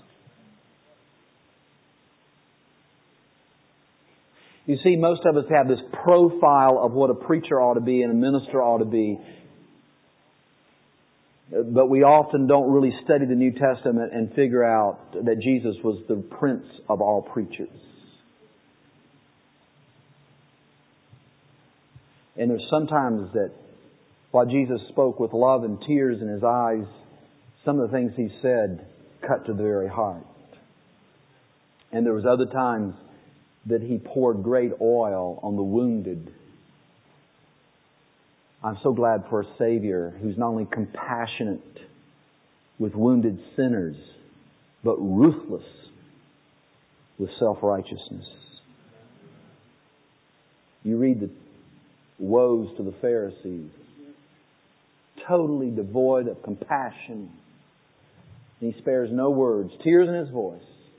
You see, most of us have this profile of what a preacher ought to be and a minister ought to be. But we often don't really study the New Testament and figure out that Jesus was the Prince of all preachers. And there's sometimes that while Jesus spoke with love and tears in His eyes, some of the things He said cut to the very heart. And there was other times that He poured great oil on the wounded. I'm so glad for a Savior who's not only compassionate with wounded sinners, but ruthless with self-righteousness. You read the woes to the Pharisees, totally devoid of compassion. And He spares no words, tears in His voice.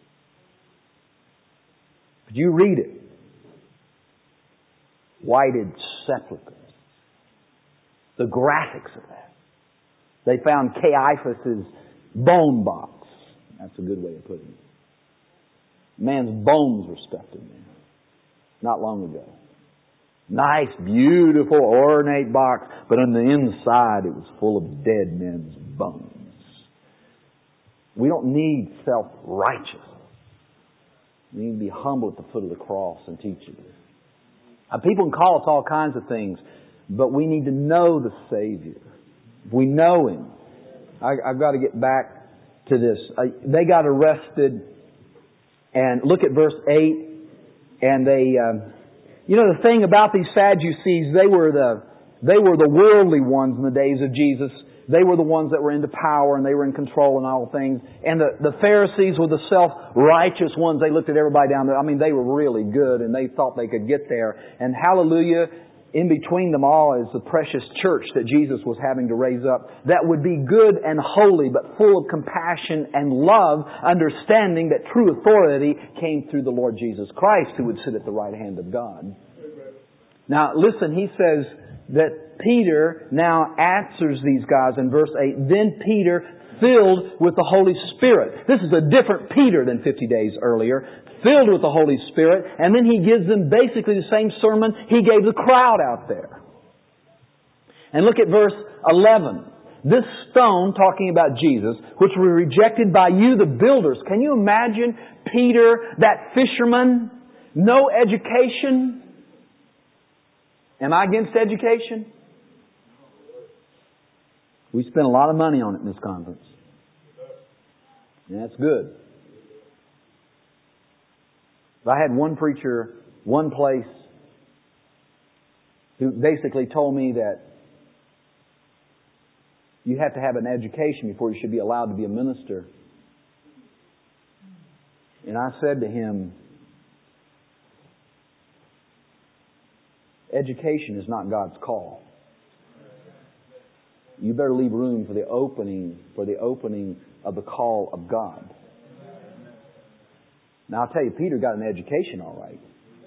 But you read it. Whited sepulchres. The graphics of that. They found Caiaphas' bone box. That's a good way of putting it. Man's bones were stuffed in there. Not long ago. Nice, beautiful, ornate box. But on the inside it was full of dead men's bones. We don't need self-righteousness. We need to be humble at the foot of the cross and teach it. Now, people can call us all kinds of things. But we need to know the Savior. We know Him. I, I've got to get back to this. I, they got arrested, and look at verse eight. And they, um, you know, the thing about these Sadducees, they were the they were the worldly ones in the days of Jesus. They were the ones that were into power and they were in control and all things. And the, the Pharisees were the self-righteous ones. They looked at everybody down there. I mean, they were really good and they thought they could get there. And hallelujah, in between them all is the precious church that Jesus was having to raise up that would be good and holy, but full of compassion and love, understanding that true authority came through the Lord Jesus Christ, who would sit at the right hand of God. Now, listen, he says that Peter now answers these guys in verse eight. Then Peter, filled with the Holy Spirit. This is a different Peter than fifty days earlier. Filled with the Holy Spirit. And then he gives them basically the same sermon he gave the crowd out there. And look at verse eleven. This stone, talking about Jesus, which were rejected by you, the builders. Can you imagine Peter, that fisherman, no education? Am I against education? We spent a lot of money on it in this conference. And that's good. But I had one preacher, one place, who basically told me that You have to have an education before you should be allowed to be a minister. And I said to him, education is not God's call. You better leave room for the opening, for the opening of the call of God. Now I'll tell you, Peter got an education all right.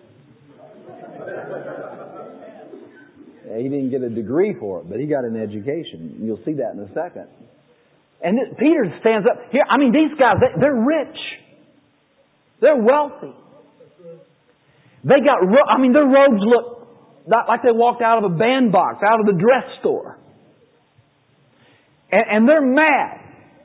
He didn't get a degree for it, but he got an education. You'll see that in a second. And this, Peter stands up here. I mean, these guys, they, they're rich. They're wealthy. They got, ro- I mean, their robes look like they walked out of a bandbox, out of the dress store. And, and they're mad.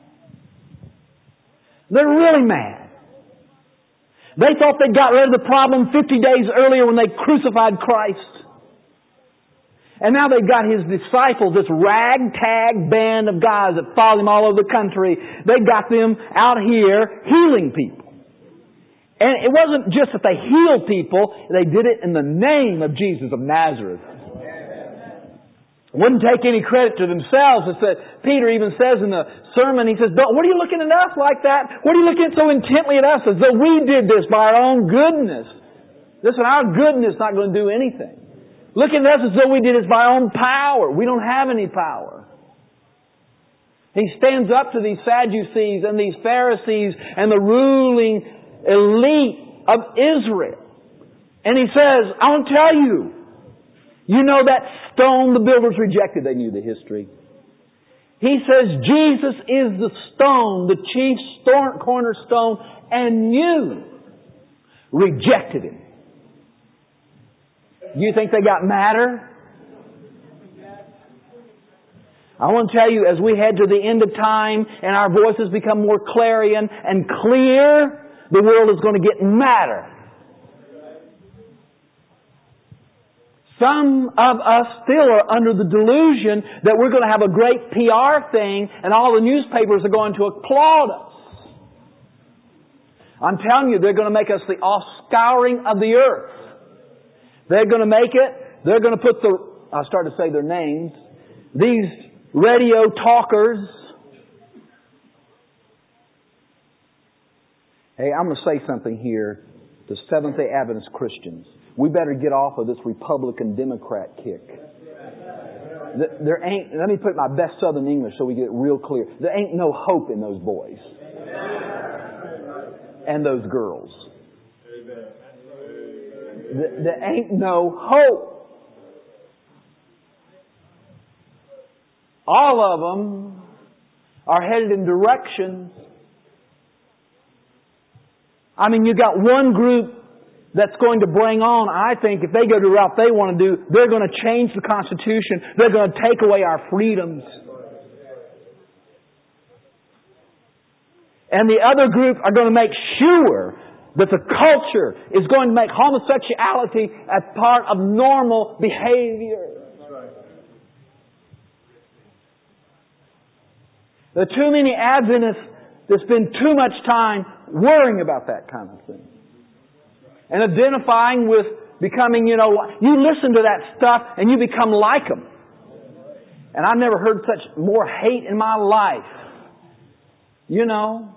They're really mad. They thought they got rid of the problem fifty days earlier when they crucified Christ. And now they've got His disciples, this ragtag band of guys that follow Him all over the country. They got them out here healing people. And it wasn't just that they healed people, they did it in the name of Jesus of Nazareth. Wouldn't take any credit to themselves. It's that Peter even says in the sermon, he says, "What are you looking at us like that? What are you looking so intently at us as though we did this by our own goodness?" Listen, our goodness is not going to do anything. Looking at us as though we did this by our own power. We don't have any power. He stands up to these Sadducees and these Pharisees and the ruling elite of Israel. And he says, I want to tell you, you know that stone the builders rejected. They knew the history. He says, Jesus is the stone, the chief cornerstone, and you rejected Him. Do you think they got madder? I want to tell you, as we head to the end of time and our voices become more clarion and clear, the world is going to get madder. Some of us still are under the delusion that we're going to have a great P R thing and all the newspapers are going to applaud us. I'm telling you, they're going to make us the offscouring of the earth. They're going to make it, they're going to put the, I'll start to say their names, these radio talkers. Hey, I'm going to say something here to Seventh-day Adventist Christians. We better get off of this Republican Democrat kick. There ain't, let me put my best Southern English so we get it real clear. There ain't no hope in those boys. And those girls. There ain't no hope. All of them are headed in directions. I mean, you got one group that's going to bring on, I think, if they go the route they want to do, they're going to change the Constitution. They're going to take away our freedoms. And the other group are going to make sure that the culture is going to make homosexuality a part of normal behavior. There are too many Adventists that spend too much time worrying about that kind of thing. And identifying with becoming, you know, you listen to that stuff and you become like them. And I've never heard such more hate in my life. You know.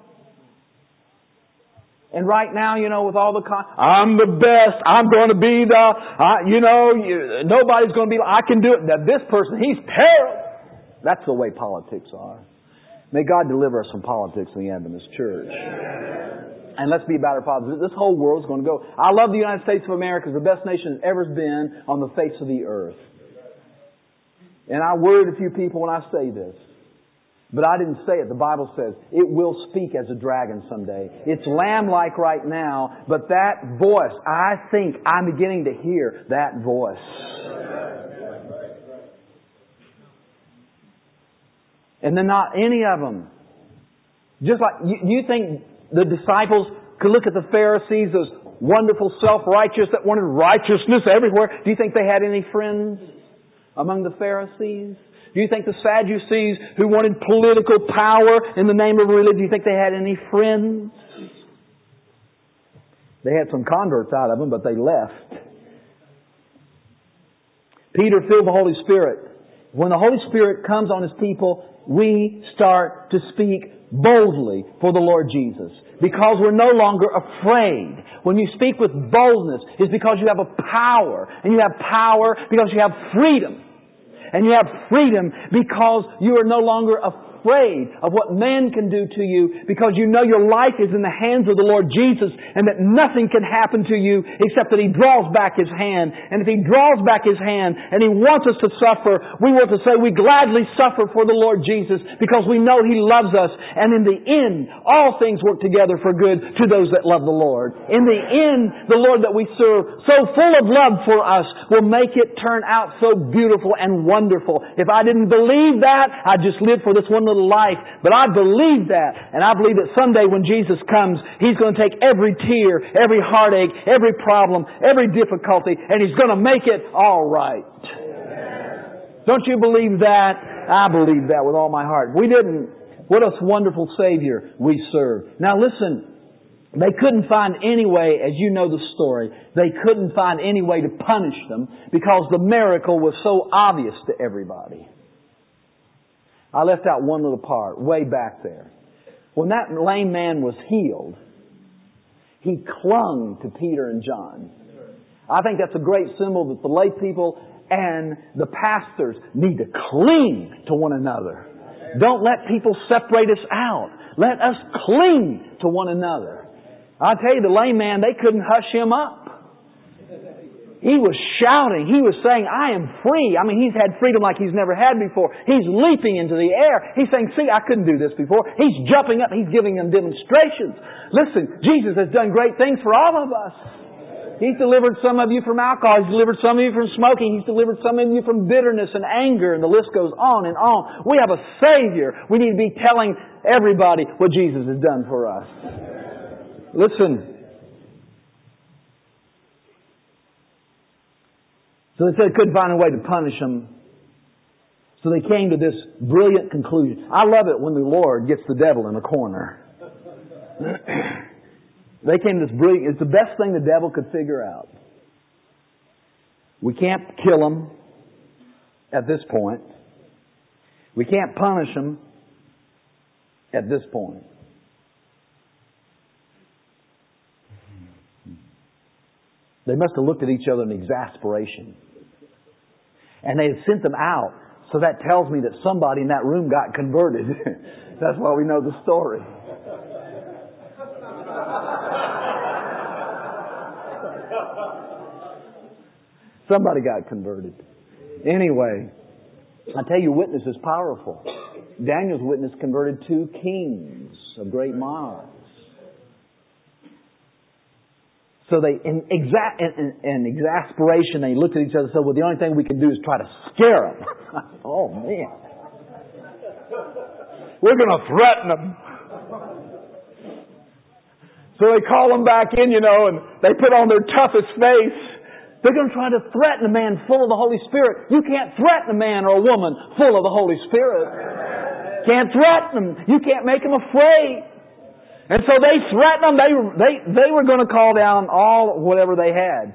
And right now, you know, with all the con- I'm the best. I'm going to be the, uh, you know, you, nobody's going to be, I can do it. Now this person, he's terrible. That's the way politics are. May God deliver us from politics in the Adventist Church. And let's be about our Father. This whole world's going to go. I love the United States of America. It's the best nation that's ever been on the face of the earth. And I worried a few people when I say this. But I didn't say it. The Bible says it will speak as a dragon someday. It's lamb-like right now, but that voice, I think I'm beginning to hear that voice. And then not any of them. Just like, you, you think the disciples could look at the Pharisees, those wonderful self-righteous that wanted righteousness everywhere. Do you think they had any friends among the Pharisees? Do you think the Sadducees who wanted political power in the name of religion, do you think they had any friends? They had some converts out of them, but they left. Peter, filled with the Holy Spirit, When the Holy Spirit comes on His people, we start to speak boldly for the Lord Jesus. Because we're no longer afraid. When you speak with boldness, it's because you have a power. And you have power because you have freedom. And you have freedom because you are no longer afraid of what man can do to you, because you know your life is in the hands of the Lord Jesus, and that nothing can happen to you except that He draws back His hand. And if He draws back His hand and He wants us to suffer, we want to say we gladly suffer for the Lord Jesus, because we know He loves us. And in the end, all things work together for good to those that love the Lord. In the end, the Lord that we serve, so full of love for us, will make it turn out so beautiful and wonderful. If I didn't believe that, I'd just live for this one little life. But I believe that, and I believe that someday when Jesus comes, He's going to take every tear, every heartache, every problem, every difficulty, and He's going to make it all right. Don't you believe that? I believe that with all my heart. We didn't. What a wonderful Savior we serve. Now listen, they couldn't find any way, as you know the story, they couldn't find any way to punish them because the miracle was so obvious to everybody. I left out one little part, way back there. When that lame man was healed, he clung to Peter and John. I think that's a great symbol that the lay people and the pastors need to cling to one another. Don't let people separate us out. Let us cling to one another. I tell you, the lame man, they couldn't hush him up. He was shouting. He was saying, I am free. I mean, he's had freedom like he's never had before. He's leaping into the air. He's saying, see, I couldn't do this before. He's jumping up. He's giving them demonstrations. Listen, Jesus has done great things for all of us. He's delivered some of you from alcohol. He's delivered some of you from smoking. He's delivered some of you from bitterness and anger. And the list goes on and on. We have a Savior. We need to be telling everybody what Jesus has done for us. Listen. So they said they couldn't find a way to punish them. So they came to this brilliant conclusion. I love it when the Lord gets the devil in a corner. They came to this brilliant... It's the best thing the devil could figure out. We can't kill him at this point. We can't punish him at this point. They must have looked at each other in exasperation. And they had sent them out. So that tells me that somebody in that room got converted. That's why we know the story. Somebody got converted. Anyway, I tell you, witness is powerful. Daniel's witness converted two kings of great monarchs. So they, in, exa- in, in exasperation, they looked at each other and said, well, the only thing we can do is try to scare them. Oh, man. We're going to threaten them. So they call them back in, you know, and they put on their toughest face. They're going to try to threaten a man full of the Holy Spirit. You can't threaten a man or a woman full of the Holy Spirit. Can't threaten them. You can't make them afraid. And so they threatened them. They, they, they were going to call down all whatever they had.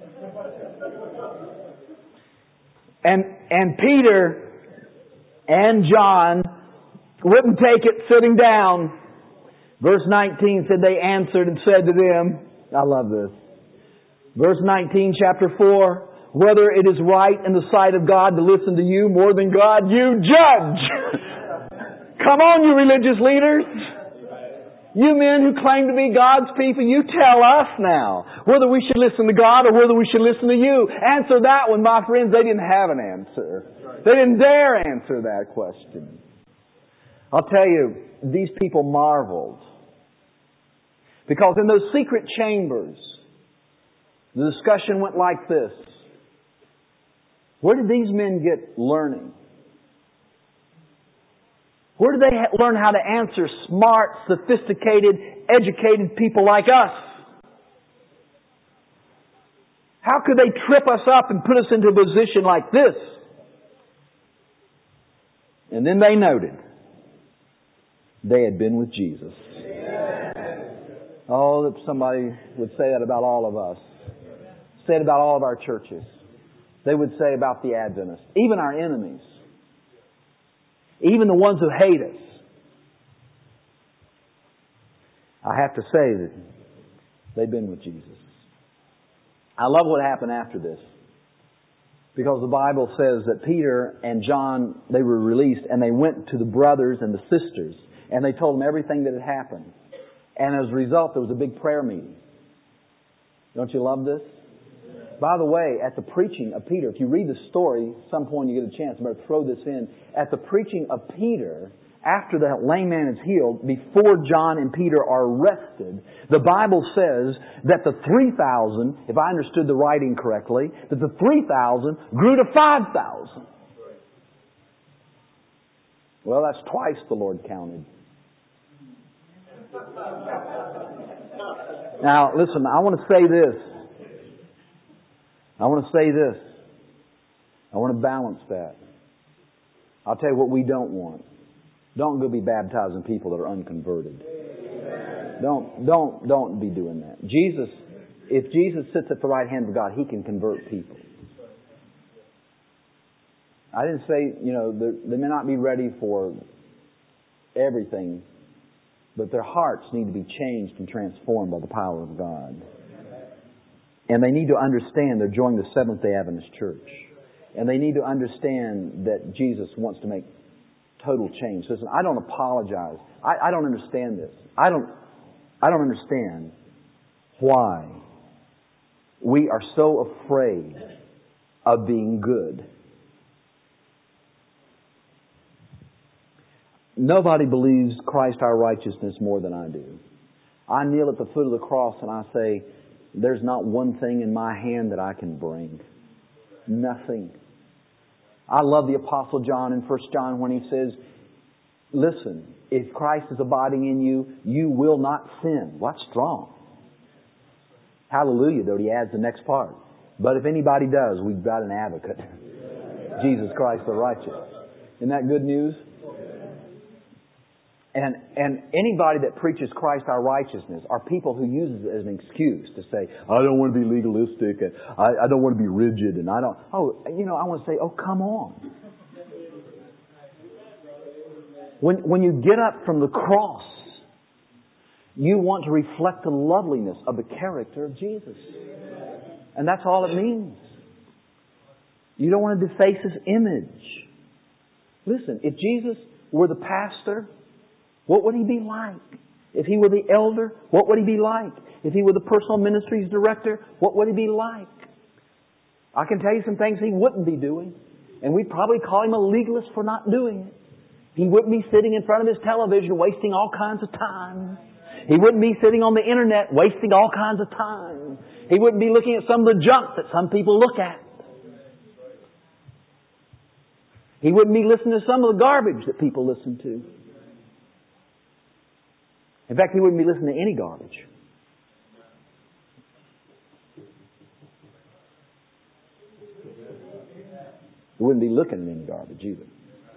And, and Peter and John wouldn't take it sitting down. Verse nineteen said they answered and said to them, I love this. Verse nineteen, chapter four, whether it is right in the sight of God to listen to you more than God, you judge. Come on, you religious leaders. You men who claim to be God's people, you tell us now whether we should listen to God or whether we should listen to you. Answer that one, my friends. They didn't have an answer. They didn't dare answer that question. I'll tell you, these people marveled. Because in those secret chambers, the discussion went like this. Where did these men get learning? Where did they learn how to answer smart, sophisticated, educated people like us? How could they trip us up and put us into a position like this? And then they noted they had been with Jesus. Oh, that somebody would say that about all of us. Say it about all of our churches. They would say about the Adventists, even our enemies. Even the ones who hate us. I have to say that they've been with Jesus. I love what happened after this. Because the Bible says that Peter and John, they were released and they went to the brothers and the sisters and they told them everything that had happened. And as a result, there was a big prayer meeting. Don't you love this? By the way, at the preaching of Peter, if you read the story, some point you get a chance, I better throw this in. At the preaching of Peter, after the lame man is healed, before John and Peter are arrested, the Bible says that the three thousand, if I understood the writing correctly, that the three thousand grew to five thousand. Well, that's twice the Lord counted. Now, listen, I want to say this. I want to say this. I want to balance that. I'll tell you what we don't want. Don't go be baptizing people that are unconverted. Don't, don't, don't be doing that. Jesus, if Jesus sits at the right hand of God, He can convert people. I didn't say, you know, they may not be ready for everything, but their hearts need to be changed and transformed by the power of God. And they need to understand they're joining the Seventh-day Adventist Church. And they need to understand that Jesus wants to make total change. Listen, I don't apologize. I, I don't understand this. I don't, I don't understand why we are so afraid of being good. Nobody believes Christ our righteousness more than I do. I kneel at the foot of the cross and I say, there's not one thing in my hand that I can bring. Nothing. I love the Apostle John in First John when he says, listen, if Christ is abiding in you, you will not sin. What's strong? Hallelujah, though he adds the next part. But if anybody does, we've got an advocate. Jesus Christ the righteous. Isn't that good news? And and anybody that preaches Christ our righteousness are people who use it as an excuse to say, I don't want to be legalistic, and I, I don't want to be rigid, and I don't... Oh, you know, I want to say, oh, come on. When, when you get up from the cross, you want to reflect the loveliness of the character of Jesus. And that's all it means. You don't want to deface His image. Listen, if Jesus were the pastor, what would He be like? If He were the elder, what would He be like? If He were the personal ministries director, what would He be like? I can tell you some things He wouldn't be doing. And we'd probably call Him a legalist for not doing it. He wouldn't be sitting in front of His television wasting all kinds of time. He wouldn't be sitting on the internet wasting all kinds of time. He wouldn't be looking at some of the junk that some people look at. He wouldn't be listening to some of the garbage that people listen to. In fact, He wouldn't be listening to any garbage. He wouldn't be looking at any garbage either.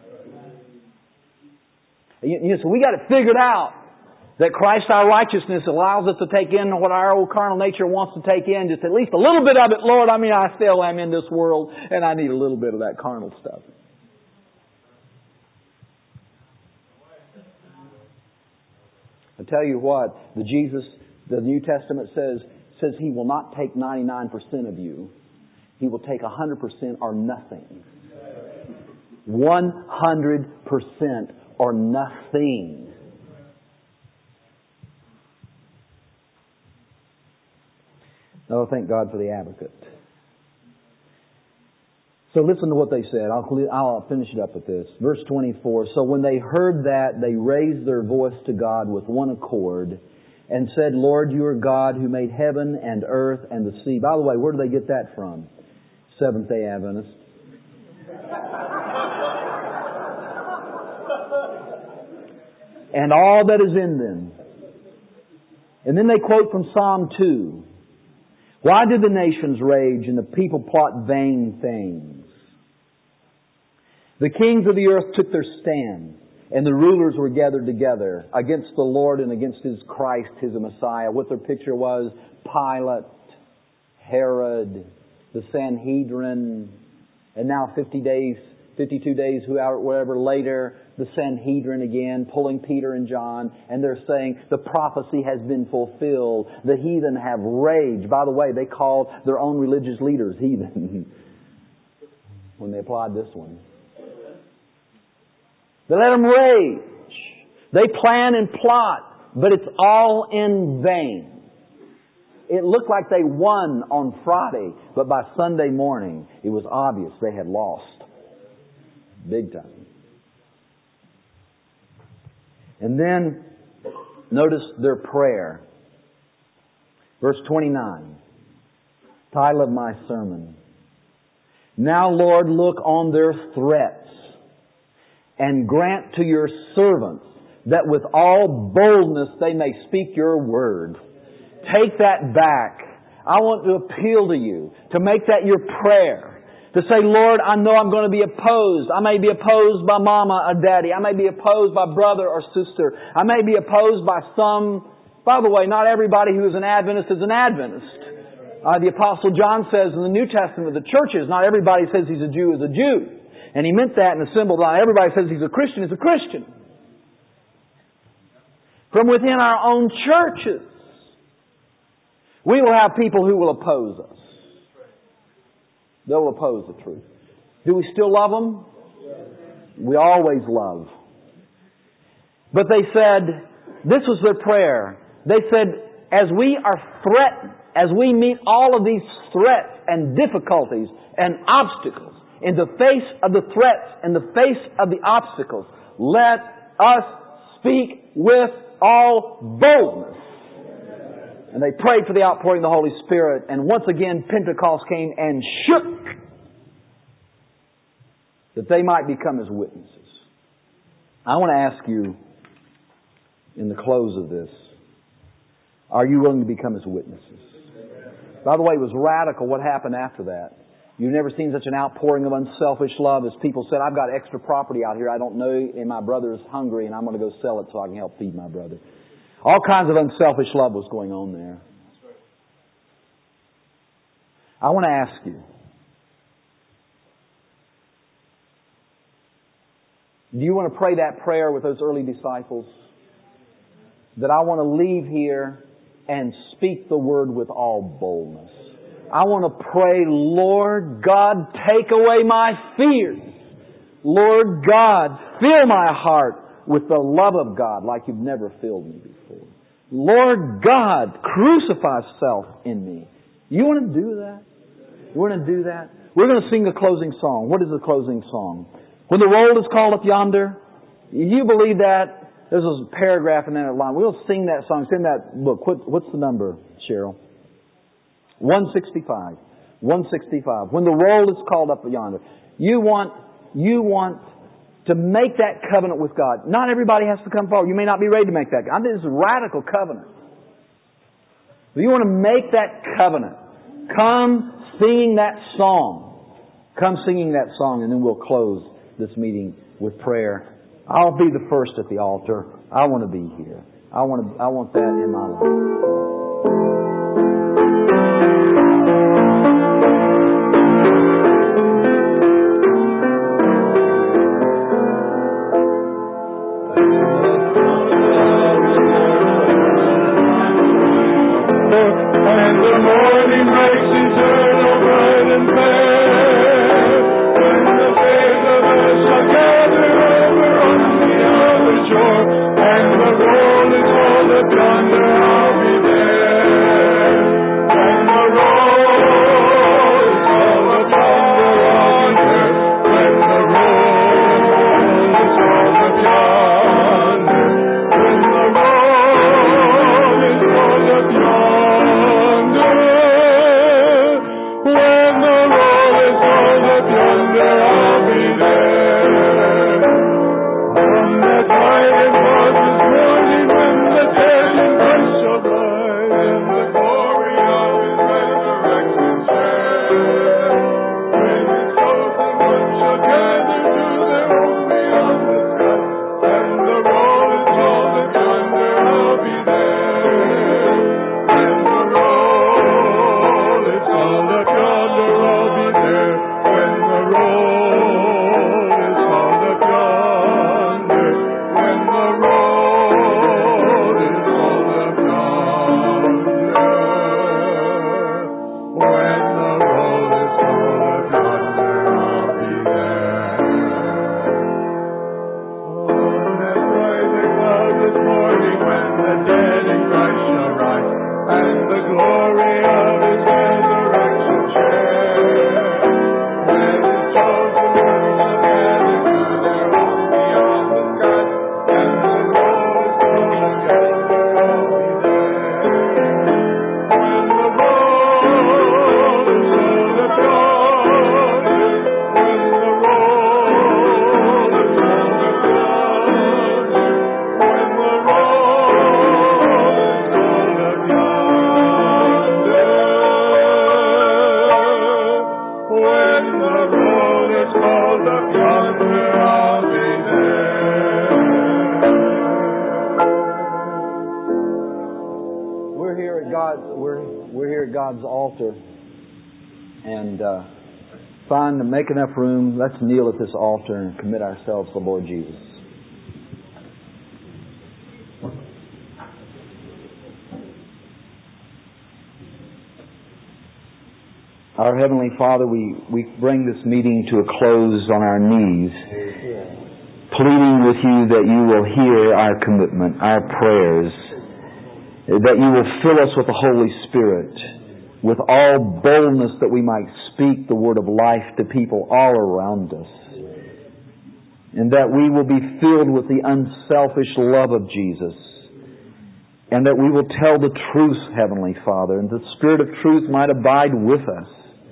You, you know, so we got it figured out that Christ our righteousness allows us to take in what our old carnal nature wants to take in, just at least a little bit of it. Lord, I mean, I still am in this world, and I need a little bit of that carnal stuff. I tell you what, the Jesus, the New Testament says, says He will not take ninety-nine percent of you. He will take one hundred percent or nothing. one hundred percent or nothing. Oh, thank God for the advocate. So listen to what they said. I'll, I'll finish it up with this. Verse twenty-four. So when they heard that, they raised their voice to God with one accord and said, Lord, you are God who made heaven and earth and the sea. By the way, where do they get that from? Seventh-day Adventists. And all that is in them. And then they quote from Psalm two. Why did the nations rage and the people plot vain things? The kings of the earth took their stand, and the rulers were gathered together against the Lord and against His Christ, His Messiah. What their picture was, Pilate, Herod, the Sanhedrin, and now fifty days fifty-two days, whatever later, the Sanhedrin again, pulling Peter and John, and they're saying the prophecy has been fulfilled. The heathen have raged. By the way, they called their own religious leaders heathen when they applied this one. They let them rage. They plan and plot, but it's all in vain. It looked like they won on Friday, but by Sunday morning, it was obvious they had lost. Big time. And then, notice their prayer. Verse twenty-nine. Title of my sermon. Now, Lord, look on their threats and grant to your servants that with all boldness they may speak your word. Take that back. I want to appeal to you to make that your prayer. To say, Lord, I know I'm going to be opposed. I may be opposed by mama or daddy. I may be opposed by brother or sister. I may be opposed by some... By the way, not everybody who is an Adventist is an Adventist. Uh, the Apostle John says in the New Testament, the churches, not everybody says he's a Jew is a Jew. And he meant that in a symbol. Not everybody says he's a Christian is a Christian. From within our own churches, we will have people who will oppose us. They'll oppose the truth. Do we still love them? We always love. But they said, this was their prayer. They said, as we are threatened, as we meet all of these threats and difficulties and obstacles, in the face of the threats and the face of the obstacles, let us speak with all boldness. And they prayed for the outpouring of the Holy Spirit. And once again, Pentecost came and shook that they might become His witnesses. I want to ask you, in the close of this, are you willing to become His witnesses? By the way, it was radical what happened after that. You've never seen such an outpouring of unselfish love as people said, I've got extra property out here I don't know, and my brother is hungry, and I'm going to go sell it so I can help feed my brother. All kinds of unselfish love was going on there. I want to ask you, do you want to pray that prayer with those early disciples? That I want to leave here and speak the word with all boldness. I want to pray, Lord God, take away my fears. Lord God, fill my heart with the love of God like you've never filled me before. Lord God, crucify self in me. You want to do that? You want to do that? We're going to sing the closing song. What is the closing song? When the roll is called up yonder, you believe that? There's a paragraph in that line. We'll sing that song. It's in that book. What, what's the number, Cheryl? one sixty-five. one sixty-five. When the roll is called up yonder. You want, you want to make that covenant with God. Not everybody has to come forward. You may not be ready to make that. I think this is a radical covenant. If you want to make that covenant, come singing that song. Come singing that song, and then we'll close this meeting with prayer. I'll be the first at the altar. I want to be here. I want to, I want that in my life. When the roll altar and uh, find and make enough room. Let's kneel at this altar and commit ourselves to the Lord Jesus. Our Heavenly Father, we, we bring this meeting to a close on our knees, pleading with you that you will hear our commitment, our prayers, that you will fill us with the Holy Spirit, with all boldness that we might speak the word of life to people all around us, and that we will be filled with the unselfish love of Jesus, and that we will tell the truth, Heavenly Father, and the Spirit of truth might abide with us.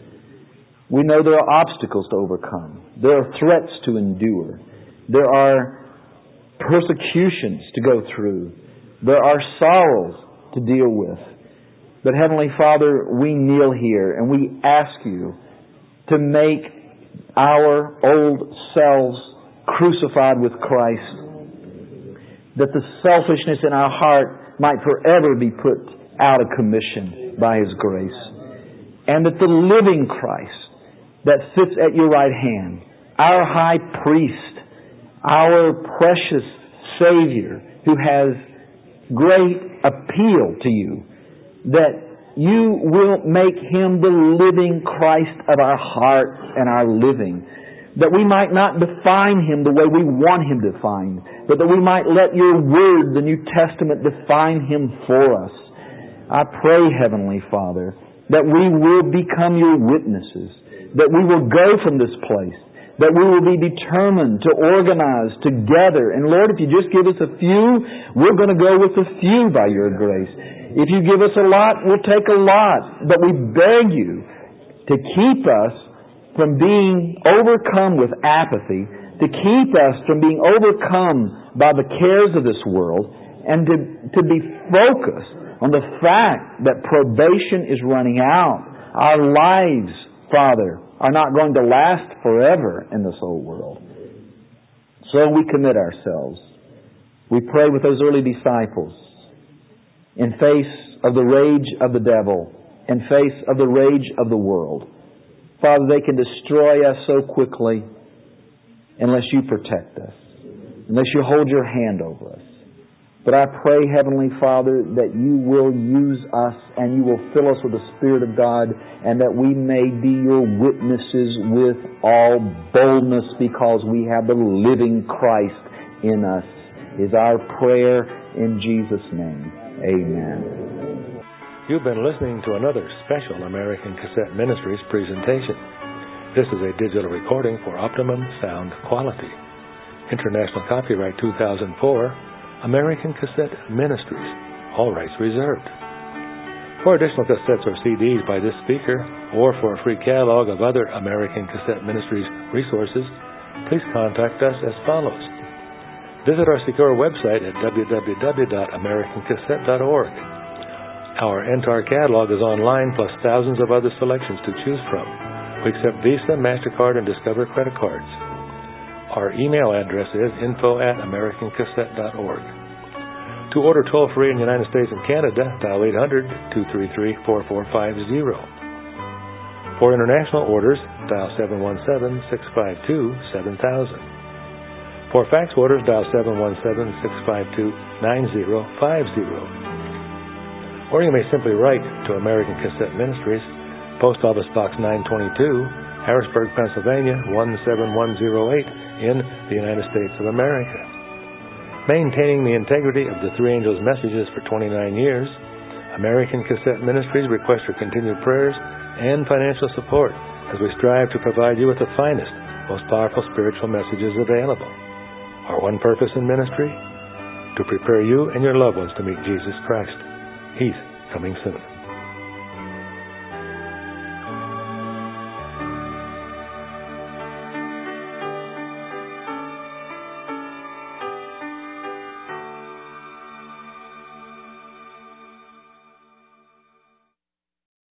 We know there are obstacles to overcome. There are threats to endure. There are persecutions to go through. There are sorrows to deal with. But Heavenly Father, we kneel here and we ask you to make our old selves crucified with Christ, that the selfishness in our heart might forever be put out of commission by His grace, and that the living Christ that sits at your right hand, our high priest, our precious Savior who has great appeal to you, that you will make Him the living Christ of our heart and our living, that we might not define Him the way we want Him defined, but that we might let your Word, the New Testament, define Him for us. I pray, Heavenly Father, that we will become your witnesses, that we will go from this place, that we will be determined to organize together. And Lord, if you just give us a few, we're going to go with a few by your grace. If you give us a lot, we'll take a lot. But we beg you to keep us from being overcome with apathy, to keep us from being overcome by the cares of this world, and to, to be focused on the fact that probation is running out. Our lives, Father, are not going to last forever in this old world. So we commit ourselves. We pray with those early disciples in face of the rage of the devil, in face of the rage of the world. Father, they can destroy us so quickly unless you protect us, unless you hold your hand over us. But I pray, Heavenly Father, that you will use us and you will fill us with the Spirit of God, and that we may be your witnesses with all boldness, because we have the living Christ in us, is our prayer in Jesus' name. Amen. You've been listening to another special American Cassette Ministries presentation. This is a digital recording for optimum sound quality. International copyright two thousand four, American Cassette Ministries, all rights reserved. For additional cassettes or C Ds by this speaker, or for a free catalog of other American Cassette Ministries resources, please contact us as follows. Visit our secure website at w w w dot american cassette dot org. Our entire catalog is online, plus thousands of other selections to choose from. We accept Visa, MasterCard, and Discover credit cards. Our email address is info at american cassette dot org. To order toll-free in the United States and Canada, dial eight hundred, two three three, four four five zero. For international orders, dial seven one seven, six five two, seven thousand. For fax orders, dial seven one seven, six five two, nine zero five zero. Or you may simply write to American Cassette Ministries, Post Office Box nine twenty-two, Harrisburg, Pennsylvania, one seven one zero eight, in the United States of America. Maintaining the integrity of the Three Angels' messages for twenty-nine years, American Cassette Ministries requests your continued prayers and financial support as we strive to provide you with the finest, most powerful spiritual messages available. Our one purpose in ministry? To prepare you and your loved ones to meet Jesus Christ. He's coming soon.